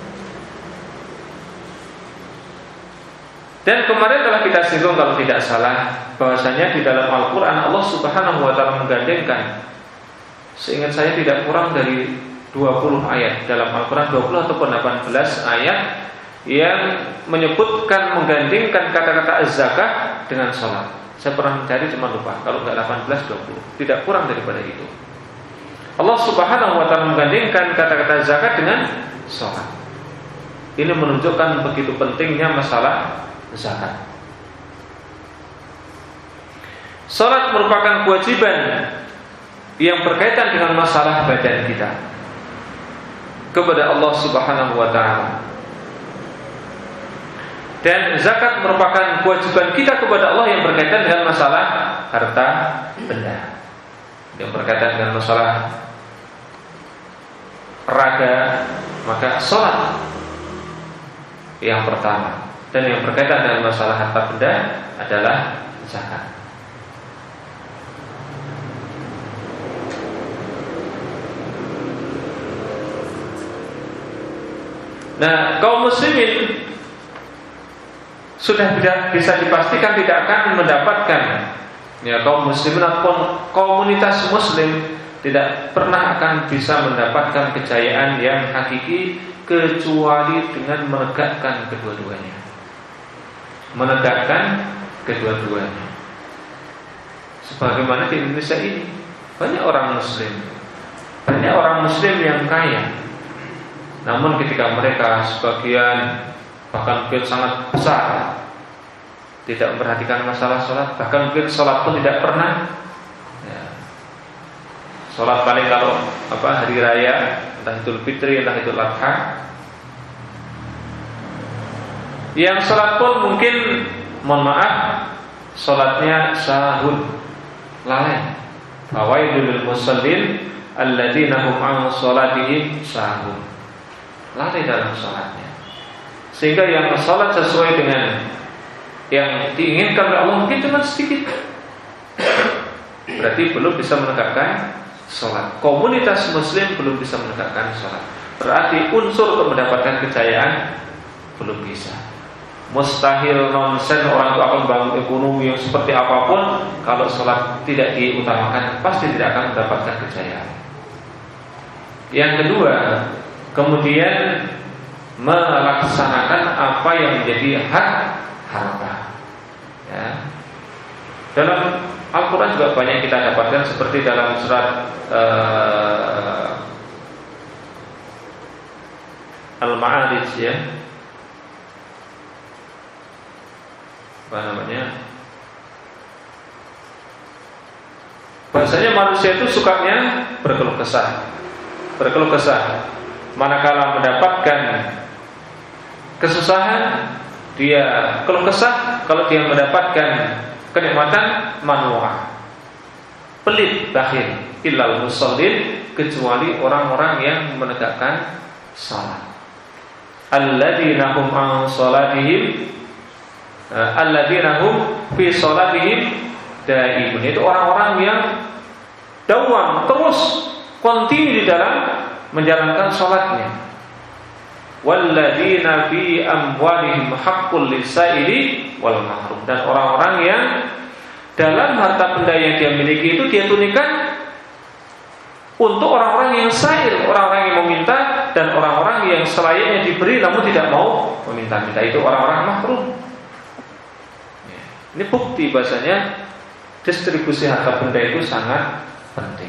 Dan kemarin telah kita singgung kalau tidak salah, bahwasanya di dalam Al-Quran Allah Subhanahu wa taala menggandengkan, seingat saya tidak kurang dari 20 ayat dalam Al-Quran, 20 ataupun 18 ayat yang menyebutkan menggandengkan kata-kata az-zakah dengan sholat. Saya pernah mencari cuma lupa, kalau enggak 18, 20, tidak kurang daripada itu. Allah Subhanahu wa taala menggandengkan kata-kata zakat dengan sholat. Ini menunjukkan begitu pentingnya masalah zakat. Salat merupakan kewajiban yang berkaitan dengan masalah badan kita kepada Allah Subhanahu wa taala. Dan zakat merupakan kewajiban kita kepada Allah yang berkaitan dengan masalah harta benda, yang berkaitan dengan masalah raga, maka salat yang pertama. Dan yang berkaitan dengan masalah harta benda adalah zakat. Nah, kaum muslimin sudah bisa dipastikan tidak akan mendapatkan, ya, kaum muslimin ataupun komunitas muslim tidak pernah akan bisa mendapatkan kejayaan yang hakiki kecuali dengan menegakkan kedua-duanya. Menegakkan kedua-duanya. Sebagaimana di Indonesia ini banyak orang muslim yang kaya, namun ketika mereka sebagian bahkan mungkin sangat besar tidak memperhatikan masalah sholat, bahkan mungkin sholat pun tidak pernah ya. Sholat paling kalau hari raya, entah Idul Fitri, entah Idul Adha. Yang sholat pun mungkin, mohon maaf, sholatnya sahun, lalai. Fawailul lil musallin alladzina hum an sholatihim sahun. Lalai dalam sholatnya. Sehingga yang sholat sesuai dengan yang diinginkan oleh Allah mungkin cuma sedikit. Berarti belum bisa menegakkan sholat. Komunitas muslim belum bisa menegakkan sholat. Berarti unsur untuk mendapatkan kejayaan belum bisa. Mustahil, nonsen orang itu akan bangun ekonomi yang seperti apapun, kalau sholat tidak diutamakan pasti tidak akan mendapatkan kejayaan. Yang kedua, kemudian melaksanakan apa yang menjadi hak harta. Ya. Dalam Al-Quran juga banyak kita dapatkan, seperti dalam surat Al-Ma'arij, ya. Bahasanya manusia itu sukanya berkeluh kesah. Manakala mendapatkan kesusahan, dia keluh kesah. Kalau dia mendapatkan kenikmatan, manu'a, pelit, bakhil. Illal musallin, kecuali orang-orang yang menegakkan salat. Alladzina hum an salatihim alladzina hum fi salatihim daimun. Itu orang-orang yang dawam, terus kontinu di dalam menjalankan salatnya. Walladzina fi amwalihim haqqul lisaili wal mahrum. Dan orang-orang yang dalam harta benda yang dia miliki itu dia tunaikan untuk orang-orang yang sa'il, orang-orang yang meminta, dan orang-orang yang selayaknya diberi namun tidak mau meminta-minta. Itu orang-orang mahrum. Ini bukti bahasanya distribusi harta benda itu sangat penting.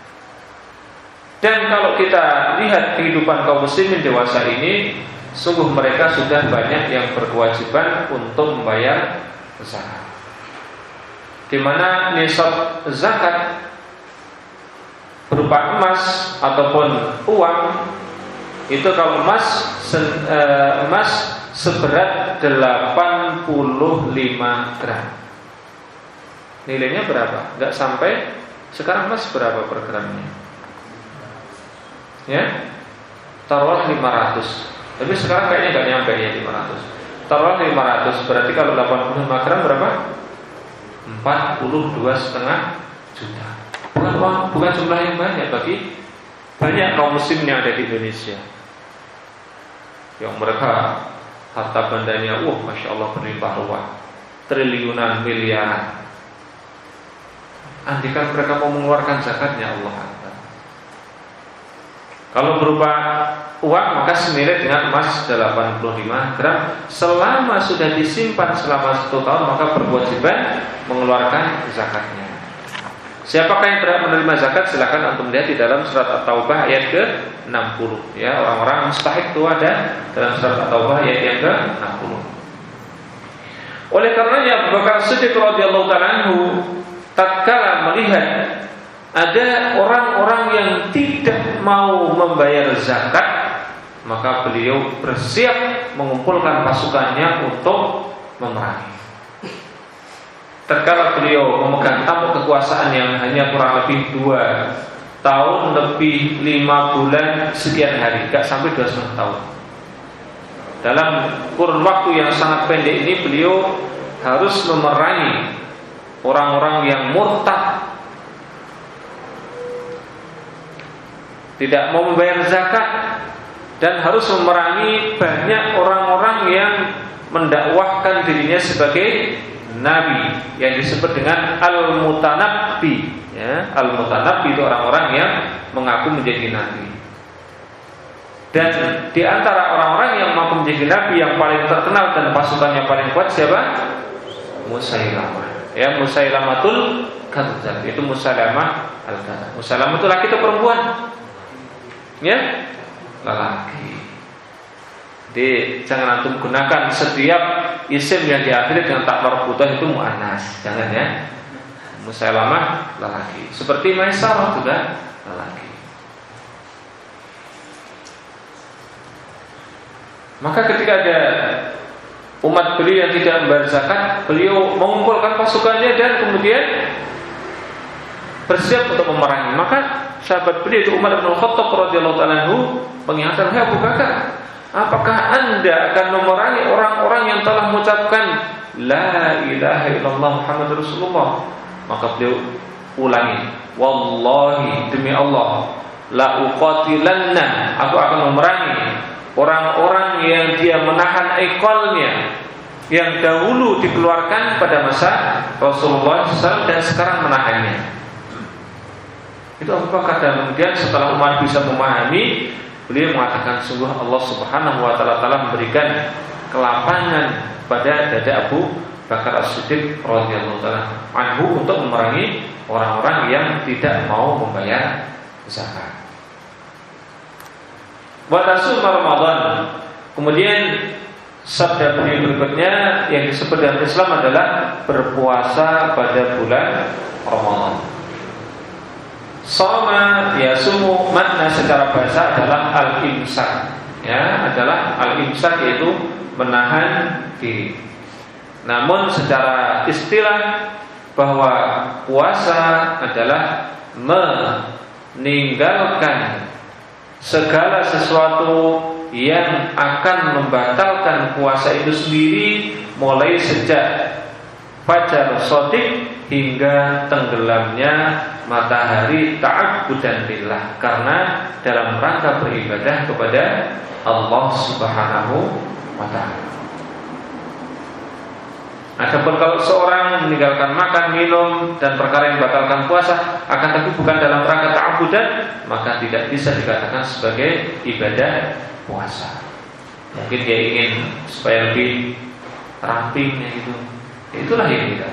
Dan kalau kita lihat kehidupan kaum muslimin dewasa ini, sungguh mereka sudah banyak yang berkewajiban untuk membayar zakat. Di mana nisab zakat berupa emas ataupun uang, itu kalau emas seberat 85 gram. Nilainya berapa? Enggak sampai. Sekarang emas berapa per gramnya? Ya, taruhlah 500. Tapi sekarang kayaknya enggak nyampe ya 500. Taruhlah 500, berarti kalau 85 gram berapa? 42,5 juta. Bukan jumlah yang banyak bagi banyak kaum muslim yang ada di Indonesia, yang mereka harta bendanya, masya Allah, berlimpah ruah, triliunan, miliaran. Andaikan mereka mau mengeluarkan zakatnya, Allah Akbar. Kalau berupa uang, maka senilai dengan emas 85 gram. Selama sudah disimpan selama 1 tahun, maka berkewajiban mengeluarkan zakatnya. Siapakah yang berhak menerima zakat? Silakan untuk melihat di dalam surat At-Taubah ayat ke-60. Ya, orang-orang mustahik itu ada dalam surat At-Taubah ayat yang ke-60. Oleh karenanya Abu Bakar Siddiq radhiyallahu ta'ala anhu tatkala melihat ada orang-orang yang tidak mau membayar zakat, maka beliau bersiap mengumpulkan pasukannya untuk memerangi. Tatkala beliau memegang tampuk kekuasaan yang hanya kurang lebih 2 tahun lebih 5 bulan sekian hari, gak sampai 2,5 tahun. Dalam kurun waktu yang sangat pendek ini beliau harus memerangi orang-orang yang murtad, tidak mau membayar zakat, dan harus memerangi banyak orang-orang yang mendakwahkan dirinya sebagai nabi, yang disebut dengan al-mutanabbi. Ya, al-mutanabbi itu orang-orang yang mengaku menjadi nabi. Dan di antara orang-orang yang mengaku menjadi nabi yang paling terkenal dan pasukannya paling kuat siapa? Musailamah. Ya, Musailamatul Kadzdzab. Itu Musailamah al-Kadzdzab. Musailamah itu laki atau perempuan? Ya, lelaki. Jadi jangan antum gunakan setiap isim yang diakhiri dengan tak marbutah itu muannas, jangan ya. Musailamah lelaki. Seperti Maisarah juga lagi. Maka ketika ada umat beliau yang tidak membayar zakat, beliau mengumpulkan pasukannya dan kemudian bersiap untuk memerangi. Maka sahabat beliau itu Umar bin Khattab radhiyallahu ta'ala anhu mengingatkan, "Hai Abu Bakar, apakah Anda akan memerangi orang-orang yang telah mengucapkan la ilaha illallah Muhammadur Rasulullah?" Maka beliau ulangi, "Wallahi, demi Allah, la uqatilanna, aku akan memerangi orang-orang yang dia menahan iqalnya yang dahulu dikeluarkan pada masa Rasulullah SAW dan sekarang menahannya." Itu Abu Bakar, dan kemudian setelah Umar bisa memahami, beliau mengatakan, sungguh Allah Subhanahu wa taala telah memberikan kelapangan pada dada Abu Bakar As-Siddiq radhiyallahu taala anhu untuk memerangi orang-orang yang tidak mau membayar zakat. Wa tasum Ramadan. Kemudian sabda beliau berikutnya yang disebut dalam Islam adalah berpuasa pada bulan Ramadan. Shoma yasumu, makna secara bahasa adalah al-imsak, ya, adalah al-imsak, yaitu menahan diri. Namun secara istilah bahwa puasa adalah meninggalkan segala sesuatu yang akan membatalkan puasa itu sendiri, mulai sejak fajar shadiq hingga tenggelamnya matahari ta'abbudan billah, karena dalam rangka beribadah kepada Allah Subhanahu wa ta'ala. Adapun kalau seorang meninggalkan makan, minum dan perkara yang membatalkan puasa, akan tapi bukan dalam rangka ta'abbudan, maka tidak bisa dikatakan sebagai ibadah puasa. Mungkin dia ingin supaya lebih rampingnya itu, itulah yang tidak.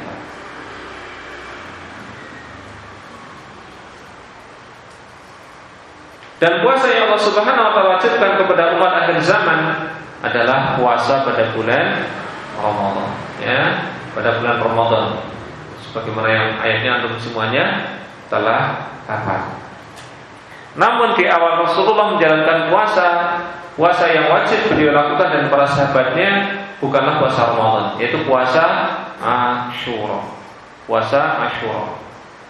Dan puasa yang Allah Subhanahu wa taala wajibkan kepada umat akhir zaman adalah puasa pada bulan Ramadan, ya, pada bulan Ramadan. Sebagaimana yang ayatnya antum semuanya telah hafal. Namun di awal Rasulullah menjalankan puasa yang wajib beliau lakukan dan para sahabatnya bukanlah puasa Ramadan, yaitu puasa Asyura. Puasa Asyura.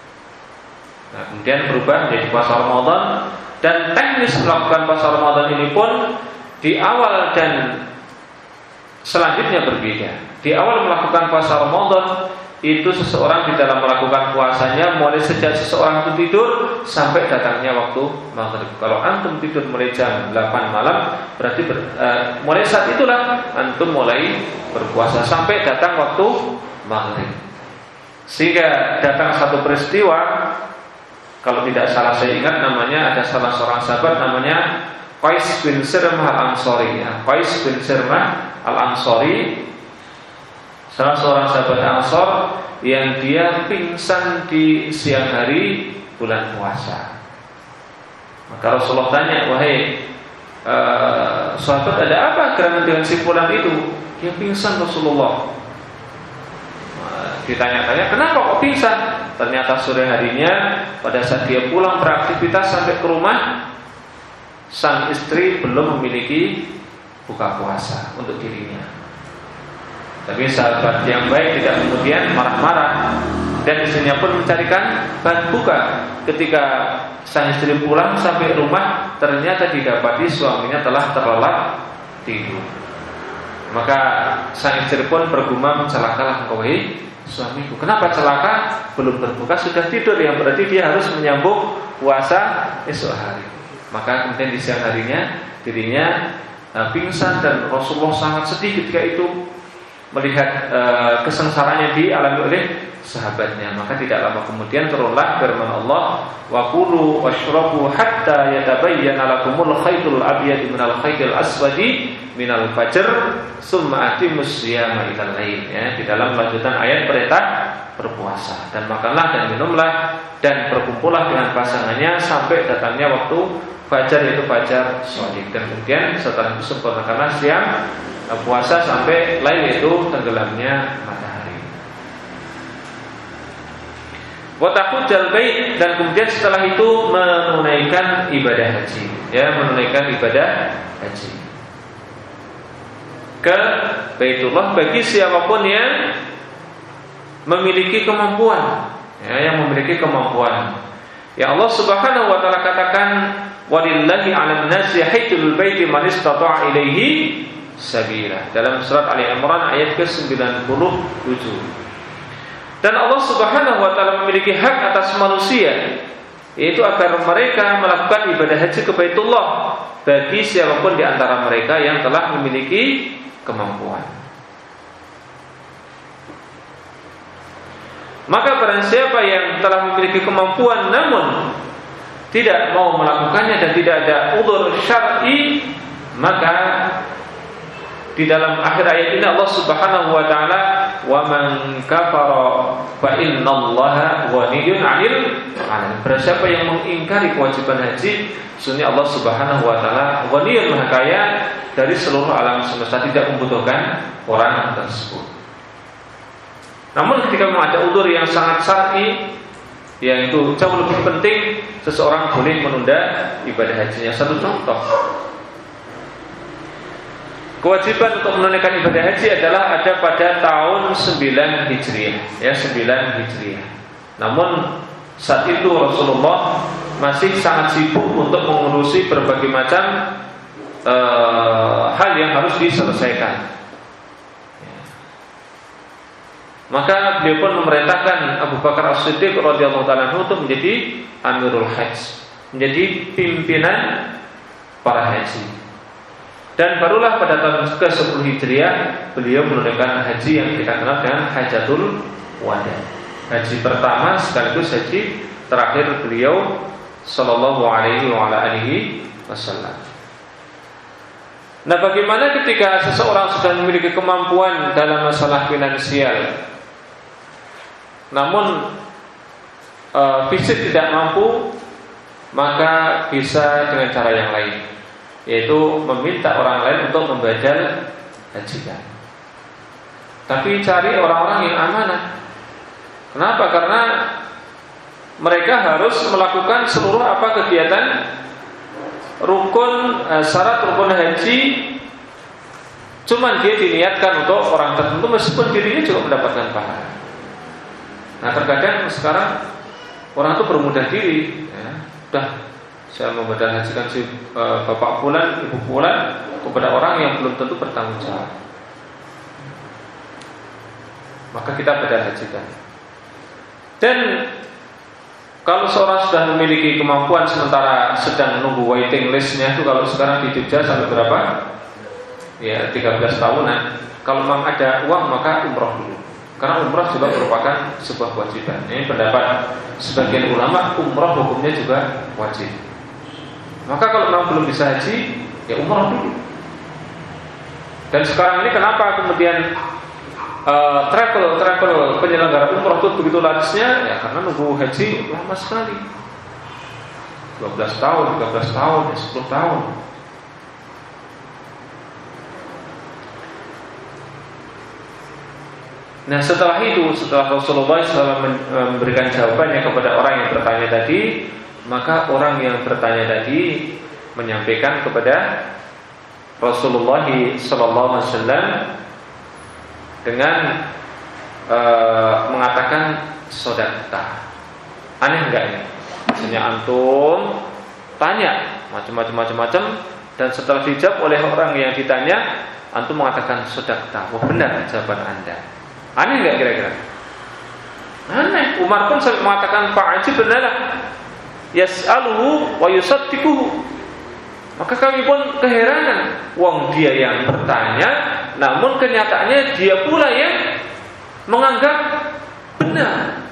Nah, kemudian berubah menjadi puasa Ramadan. Dan teknis melakukan puasa Ramadan ini pun di awal dan selanjutnya berbeda. Di awal melakukan puasa Ramadan itu seseorang di dalam melakukan puasanya mulai sejak seseorang itu tidur sampai datangnya waktu maghrib. Kalau antum tidur mulai jam 8 malam, berarti mulai saat itulah antum mulai berpuasa sampai datang waktu maghrib. Sehingga datang satu peristiwa, kalau tidak salah saya ingat namanya, ada salah seorang sahabat namanya Qais bin Sirmah Al-Ansari, ya. Qais bin Sirmah Al-Ansari, salah seorang sahabat Ansor yang dia pingsan di siang hari bulan puasa. Maka Rasulullah tanya, "Wahai sahabat, ada apa gerangan dengan si fulan itu?" Dia pingsan Rasulullah. Ditanya-tanya, "Kenapa kok pingsan?" Ternyata sore harinya pada saat dia pulang beraktivitas sampai ke rumah, sang istri belum memiliki buka puasa untuk dirinya. Tapi sahabat yang baik tidak kemudian marah-marah, dan istrinya pun mencarikan bahan buka. Ketika sang istri pulang sampai rumah, ternyata didapati suaminya telah terlelap tidur. Maka sang istri pun bergumam, "Celakalah engkau wahai suamiku, kenapa celaka? Belum berbuka sudah tidur, yang berarti dia harus menyambung puasa esok hari." Maka kemudian di siang harinya dirinya pingsan, dan Rasulullah sangat sedih ketika itu melihat kesengsaraan yang dialami oleh sahabatnya. Maka tidak lama kemudian turunlah firman Allah, "Wa kulu washrabu hatta yatabayyana lakumul khaytul abyadu minal khaytil aswadi minal fajr summa atimus siyama ilal lail." Ya, di dalam lanjutan ayat perintah berpuasa. Dan makanlah dan minumlah dan berkumpullah dengan pasangannya sampai datangnya waktu fajar, yaitu fajar shadiq. Dan kemudian setelah itu sempurnakanlah siang puasa sampai lail, yaitu tenggelamnya matahari. wa tahujjal bait, dan kemudian setelah itu menunaikan ibadah haji, ya, menunaikan ibadah haji ke Baitullah bagi siapapun yang memiliki kemampuan, ya, yang memiliki kemampuan. Ya, Allah Subhanahu wa taala katakan walillahi 'alan nasi hajjul baiti man istata'a ilaihi sabila dalam surat Ali Imran ayat ke-97. Dan Allah Subhanahu wa taala memiliki hak atas manusia, yaitu agar mereka melakukan ibadah haji ke Baitullah bagi siapapun di antara mereka yang telah memiliki kemampuan. Maka barang siapa yang telah memiliki kemampuan namun tidak mau melakukannya dan tidak ada udzur syar'i, maka di dalam akhir ayat ini Allah Subhanahu wa taala, "Wa man kafara fa innallaha ghaniyyun 'anil 'alamin." Barang siapa yang mengingkari kewajiban haji, sesungguhnya Allah Subhanahu wa taala ghaniyyun, maha kaya dari seluruh alam semesta, tidak membutuhkan orang tersebut. Namun ketika memang ada udzur yang sangat syar'i, yang itu jauh lebih penting, seseorang boleh menunda ibadah hajinya. Satu contoh, kewajiban untuk menunaikan ibadah haji adalah ada pada tahun 9 Hijriah, ya, 9 Hijriah. Namun saat itu Rasulullah masih sangat sibuk untuk mengurusi berbagai macam hal yang harus diselesaikan. Maka beliau pun memerintahkan Abu Bakar As-Siddiq radhiyallahu ta'ala untuk menjadi Amirul Hajj, menjadi pimpinan para haji. Dan barulah pada tahun ke-10 Hijriah beliau menunaikan haji yang kita kenal dengan Hajatul Wada, haji pertama sekaligus haji terakhir beliau sallallahu alaihi wa ala alihi wasallam. Nah, bagaimana ketika seseorang sudah memiliki kemampuan dalam masalah finansial, namun fisik tidak mampu, maka bisa dengan cara yang lain, yaitu meminta orang lain untuk membadal hajinya. Tapi cari orang-orang yang amanah. Kenapa? Karena mereka harus melakukan seluruh kegiatan rukun, syarat rukun haji. Cuman dia diniatkan untuk orang tertentu, meskipun dirinya juga mendapatkan pahala. Nah, terkadang sekarang orang itu bermudah diri, ya, udah saya membadal hajikan si bapak fulan, ibu fulan kepada orang yang belum tentu bertanggung jawab. Maka kita badal hajikan. Dan kalau seorang sudah memiliki kemampuan sementara sedang menunggu waiting listnya, itu kalau sekarang di Jogja sampai berapa? Ya, 13 tahunan. Kalau memang ada uang maka umroh dulu. Karena umrah juga merupakan sebuah kewajiban. Ini pendapat sebagian ulama, umrah hukumnya juga wajib. Maka kalau memang belum bisa haji, ya umrah dulu. Dan sekarang ini kenapa kemudian travel penyelenggara umrah itu begitu larisnya? Ya karena nunggu haji lama sekali, 12 tahun, 13 tahun, 10 tahun. Nah, setelah Rasulullah SAW memberikan jawabannya kepada orang yang bertanya tadi, maka orang yang bertanya tadi menyampaikan kepada Rasulullah SAW dengan mengatakan sodaqta. Aneh enggak ini? Misalnya antum tanya macam-macam, dan setelah dijawab oleh orang yang ditanya, antum mengatakan sodaqta. Wah, benar jawaban anda. Aneh enggak kira-kira? Aneh. Umar pun sampai mengatakan fa'ajib benalah yas'aluhu wa yusaddiquhu. Maka kami pun keheranan, wong dia yang bertanya, namun kenyataannya dia pula yang menganggap benar.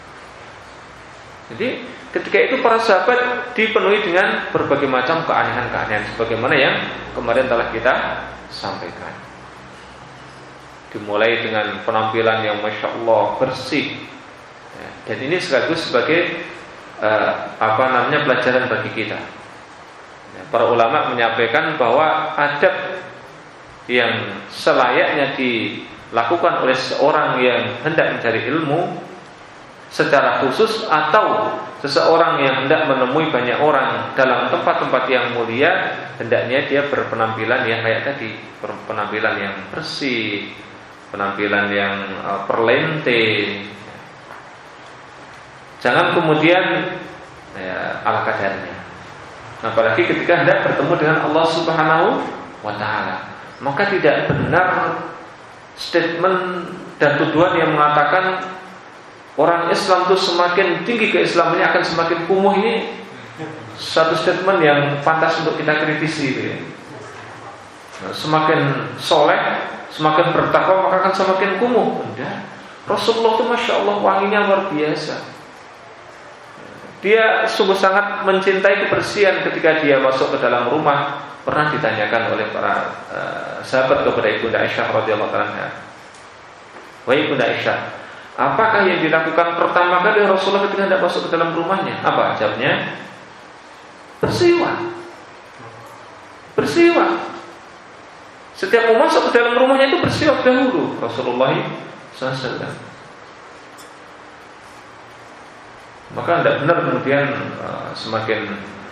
Jadi ketika itu para sahabat dipenuhi dengan berbagai macam keanehan-keanehan, sebagaimana yang kemarin telah kita sampaikan. Dimulai dengan penampilan yang masya Allah bersih, dan ini sekaligus sebagai pelajaran bagi kita. Para ulama menyampaikan bahwa adab yang selayaknya dilakukan oleh seorang yang hendak mencari ilmu, secara khusus, atau seseorang yang hendak menemui banyak orang dalam tempat-tempat yang mulia, hendaknya dia berpenampilan yang kayak tadi, penampilan yang bersih, penampilan yang perlente. Jangan kemudian ala kadarnya. Apalagi ketika hendak bertemu dengan Allah Subhanahu wa ta'ala, maka tidak benar statement dan tuduhan yang mengatakan orang Islam itu semakin tinggi keislamannya akan semakin kumuh. Ini satu statement yang pantas untuk kita kritisi gitu ya. Semakin soleh, semakin bertakwa, maka akan semakin kumuh. Enggak. Rasulullah itu Masya Allah wanginya luar biasa. Dia sungguh sangat mencintai kebersihan. Ketika dia masuk ke dalam rumah, pernah ditanyakan oleh para sahabat kepada Ibunda Aisyah radhiyallahu anha, "Wahai Ibunda Aisyah, apakah yang dilakukan pertama kali Rasulullah ketika hendak masuk ke dalam rumahnya?" Apa jawabnya? Bersiwak. Bersiwak. Setiap mau masuk ke dalam rumahnya itu bersiwak dahulu Rasulullah SAW. Maka tidak benar kemudian semakin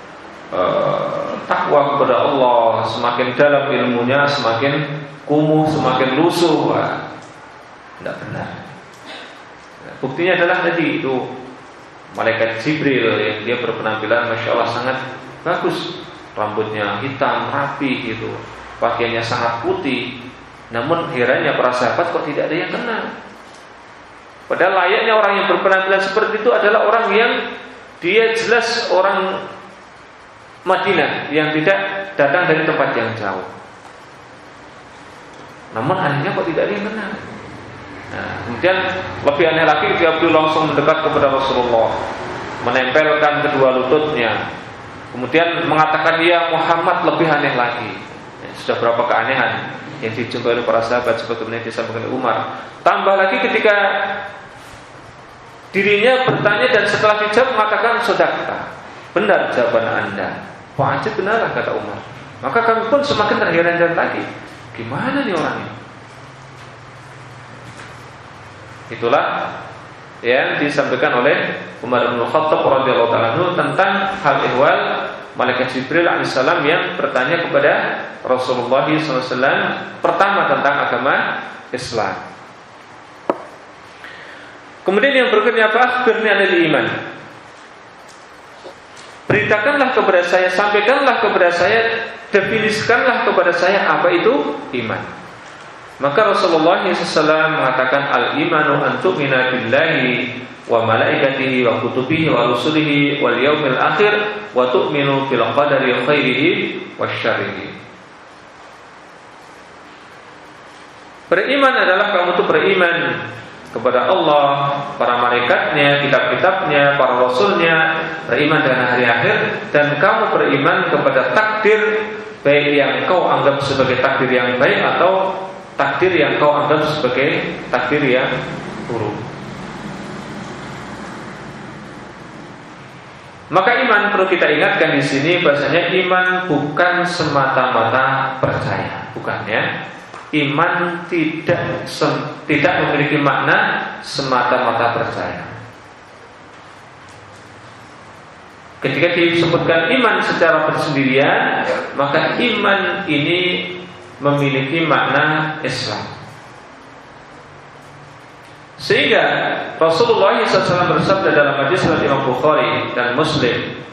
takwa kepada Allah, semakin dalam ilmunya, semakin kumuh, semakin lusuh. Tidak benar. Buktinya adalah tadi itu malaikat Jibril yang dia berpenampilan Masya Allah sangat bagus, rambutnya hitam rapi gitu, pakaiannya sangat putih. Namun herannya para sahabat kok tidak ada yang kenal. Padahal layaknya orang yang berpenampilan seperti itu adalah orang yang dia jelas orang Madinah yang tidak datang dari tempat yang jauh. Namun akhirnya kok tidak ada yang kenal. Nah, kemudian lebih aneh lagi dia langsung mendekat kepada Rasulullah, menempelkan kedua lututnya, kemudian mengatakan ya Muhammad. Lebih aneh lagi, sudah berapa keanehan yang dijumpai oleh para sahabat sebagaimana disampaikan oleh Umar. Tambah lagi ketika dirinya bertanya dan setelah dijawab mengatakan sodaqta, benar jawaban anda. Wah, ajib benarlah kata Umar. Maka kami pun semakin terheran-heran lagi, gimana nih orangnya? Itulah yang disampaikan oleh Umar bin Khattab radhiyallahu ta'ala anhu tentang hal ihwal malaikat Jibril alaihissalam yang bertanya kepada Rasulullah SAW pertama tentang agama Islam. Kemudian yang berikutnya apa? Akhbirni anil iman. Beritakanlah kepada saya, sampaikanlah kepada saya, definisikanlah kepada saya apa itu iman. Maka Rasulullah SAW mengatakan al-imanu an tu'mina billahi wa malaikatihi wa kutubihi wa rusulihi wal yaumil akhir wa tu'minu bil qadari khairihi wasyarrihi. Beriman adalah kamu itu beriman kepada Allah, para malaikatnya, kitab-kitabnya, para rasulnya, beriman dengan hari akhir, dan kamu beriman kepada takdir, baik yang kau anggap sebagai takdir yang baik atau takdir yang kau anggap sebagai takdir yang buruk. Maka iman perlu kita ingatkan di sini bahasanya iman bukan semata-mata percaya, bukan ya. Iman tidak memiliki makna semata-mata percaya. Ketika disebutkan iman secara bersendirian, maka iman ini memiliki makna Islam. Sehingga Rasulullah SAW bersabda dalam hadis riwayat Imam Bukhari dan Muslim,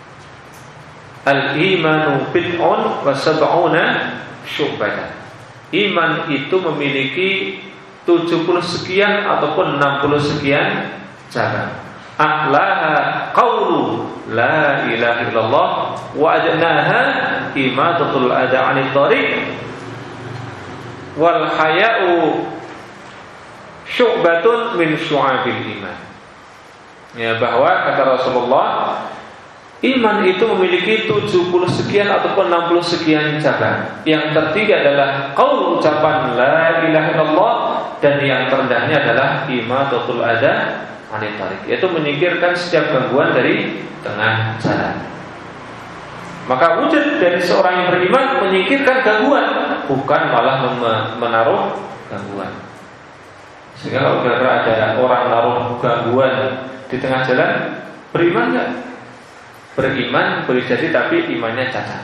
al-imanu bid'un wa sab'una syu'batan. Iman itu memiliki 70 sekian ataupun 60 sekian cabang. A'laha qawlu la ilaha illallah wa adnaha imatatul adha 'anil thariq wal haya'u syu'batun min syu'abil iman. Ya, bahwa kata Rasulullah, iman itu memiliki 70 sekian ataupun 60 sekian cabang. Yang tertiga adalah qaul, ucapan la ilaha illallah, dan yang terendahnya adalah imatatul adha 'anil thariq, yaitu menyingkirkan setiap gangguan dari tengah jalan. Maka wujud dari seorang yang beriman menyingkirkan gangguan, bukan malah menaruh gangguan. Sehingga kalau kira-kira ada orang naruh gangguan di tengah jalan, beriman nggak? Beriman boleh jadi, tapi imannya cacat.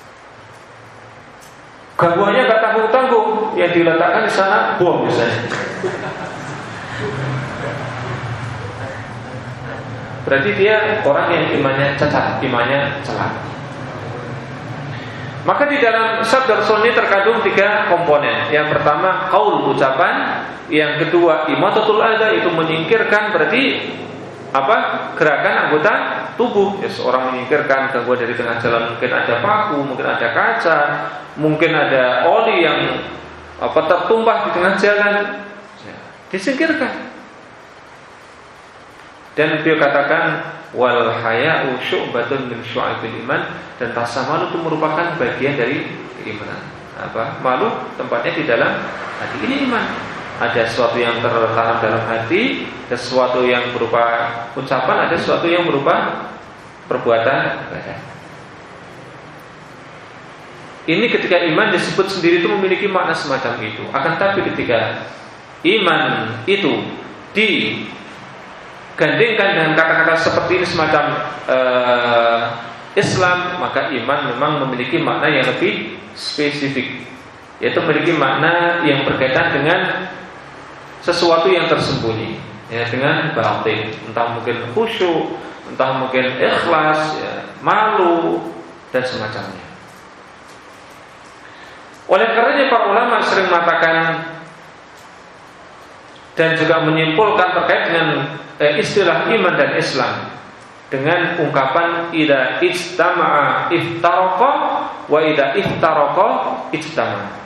Gangguannya nggak tanggung-tanggung, yang diletakkan di sana bom misalnya. Berarti dia orang yang imannya cacat, imannya celak. Maka di dalam sabda Rasul ini terkandung 3 komponen. Yang pertama qaul, ucapan. Yang kedua imatatul adza, itu menyingkirkan, berarti gerakan anggota tubuh. Ya, seorang menyingkirkan gangguan dari tengah jalan, mungkin ada paku, mungkin ada kaca, mungkin ada oli yang tertumpah di tengah jalan, ya, disingkirkan. Dan beliau katakan wal haya'u syu'batun min syu'abil iman, dan rasa malu itu merupakan bagian dari keimanan. Malu tempatnya di dalam hati. Ini iman. Ada sesuatu yang tertanam dalam hati, ada sesuatu yang berupa ucapan, ada sesuatu yang berupa perbuatan badan. Ini ketika iman disebut sendiri itu memiliki makna semacam itu. Akan tapi ketika iman itu digandingkan dengan kata-kata seperti ini semacam Islam, maka iman memang memiliki makna yang lebih spesifik, yaitu memiliki makna yang berkaitan dengan sesuatu yang tersembunyi, ya, dengan batin, entah mungkin khusyuk, entah mungkin ikhlas, ya, malu dan semacamnya. Oleh karenanya para ulama sering mengatakan dan juga menyimpulkan terkait dengan istilah iman dan Islam dengan ungkapan idza ijtama'a iftaraqa wa idza iftaraqa ijtama'a.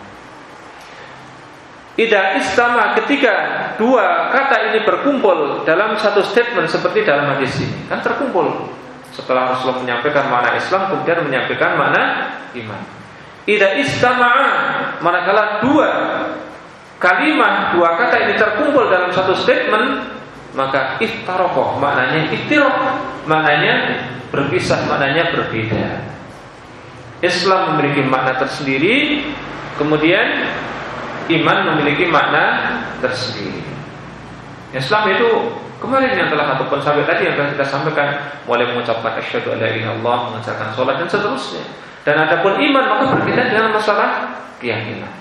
Idza ijtama'a, ketika dua kata ini berkumpul dalam satu statement seperti dalam hadis ini, kan terkumpul. Setelah Rasulullah menyampaikan makna Islam, kemudian menyampaikan makna iman. Idza ijtama'a, manakala dua kalimat, dua kata ini terkumpul dalam satu statement, maka iftaraqa, maknanya iftiraq, maknanya berpisah, maknanya berbeda. Islam memiliki makna tersendiri, kemudian iman memiliki makna tersendiri. Islam itu kemarin yang telah ataupun sampai tadi yang telah kita sampaikan, mulai mengucapkan asyhadu alla ilaha illallah, mengerjakan sholat dan seterusnya. Dan adapun iman maka berkaitan dengan masalah keyakinan.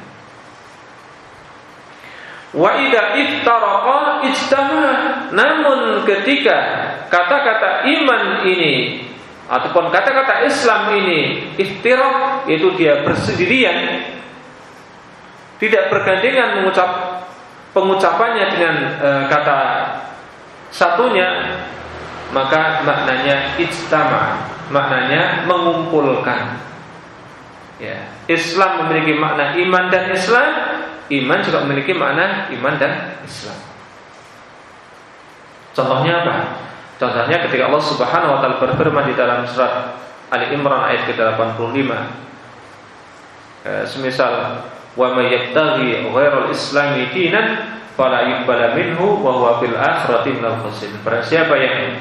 Wa idza iftaraqa ijtama'. Namun ketika kata-kata iman ini ataupun kata-kata Islam ini iftiraq, yaitu dia bersendirian, tidak bergandengan pengucapannya dengan kata satunya, maka maknanya ijtama', maknanya mengumpulkan. Ya, Islam memiliki makna iman dan Islam, iman juga memiliki makna iman dan Islam. Contohnya apa? Contohnya ketika Allah Subhanahu wa taala berfirman di dalam surat Ali Imran ayat ke-85, semisal wa may yabtaghi ghairal islami dinan fala yuqbala minhu wa huwa fil akhirati minal khasirin. Barang siapa yang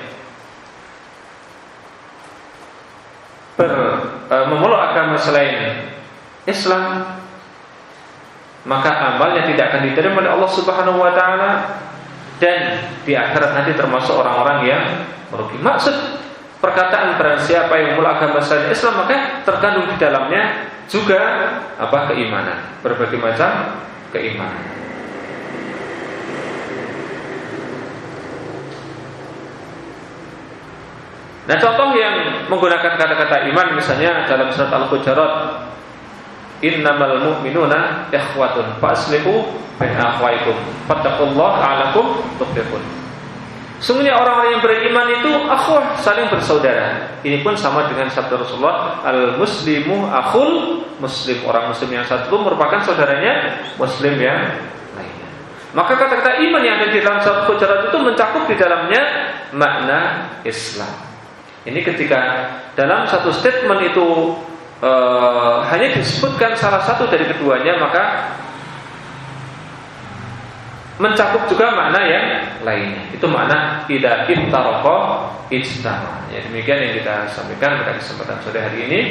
memeluk agama selain Islam, maka amalnya tidak akan diterima oleh Allah Subhanahu wa taala, dan di akhirat nanti termasuk orang-orang yang merugi. Maksud perkataan barang siapa yang memeluk agama selain Islam, maka terkandung di dalamnya juga keimanan, berbagai macam keimanan. Nah, contoh yang menggunakan kata-kata iman misalnya dalam surat Al-Hujurat, innamal mu'minuna ikhwatun faslihu baina akhwaikum fattaqullaha la'allakum tuflihun. Sungguhnya orang-orang yang beriman itu akhwah, saling bersaudara. Ini pun sama dengan sabda Rasulullah, al-muslimu akhul muslim. Orang muslim yang satu merupakan saudaranya muslim yang lainnya. Maka kata-kata iman yang ada di dalam surat Al-Hujurat itu mencakup di dalamnya makna Islam. Ini ketika dalam satu statement itu hanya disebutkan salah satu dari keduanya, maka mencakup juga makna yang lainnya. Itu makna idza iftaraqa ijtama'. Ya, demikian yang kita sampaikan pada kesempatan sore hari ini.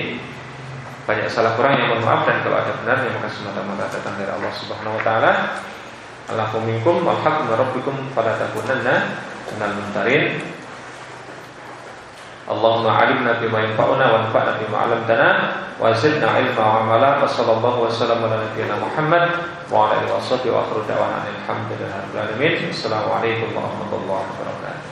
Banyak salah kurang yang mohon maaf, dan kalau ada benarnya maka semata-mata datang dari Allah Subhanahu wa taala. alakum minkum wal haqqu min rabbikum fala takunanna minal mumtarin. Allahumma alimna bima yanfa'una wa anfa'na bima 'allamtana wa zidna ilma wa amala. Wassallallahu wasallam ala nabiyyina Muhammad wa ala alihi washabbihi wa akhiru da'wana alhamdulillahi rabbil alamin. Assalamualaikum warahmatullahi wabarakatuh.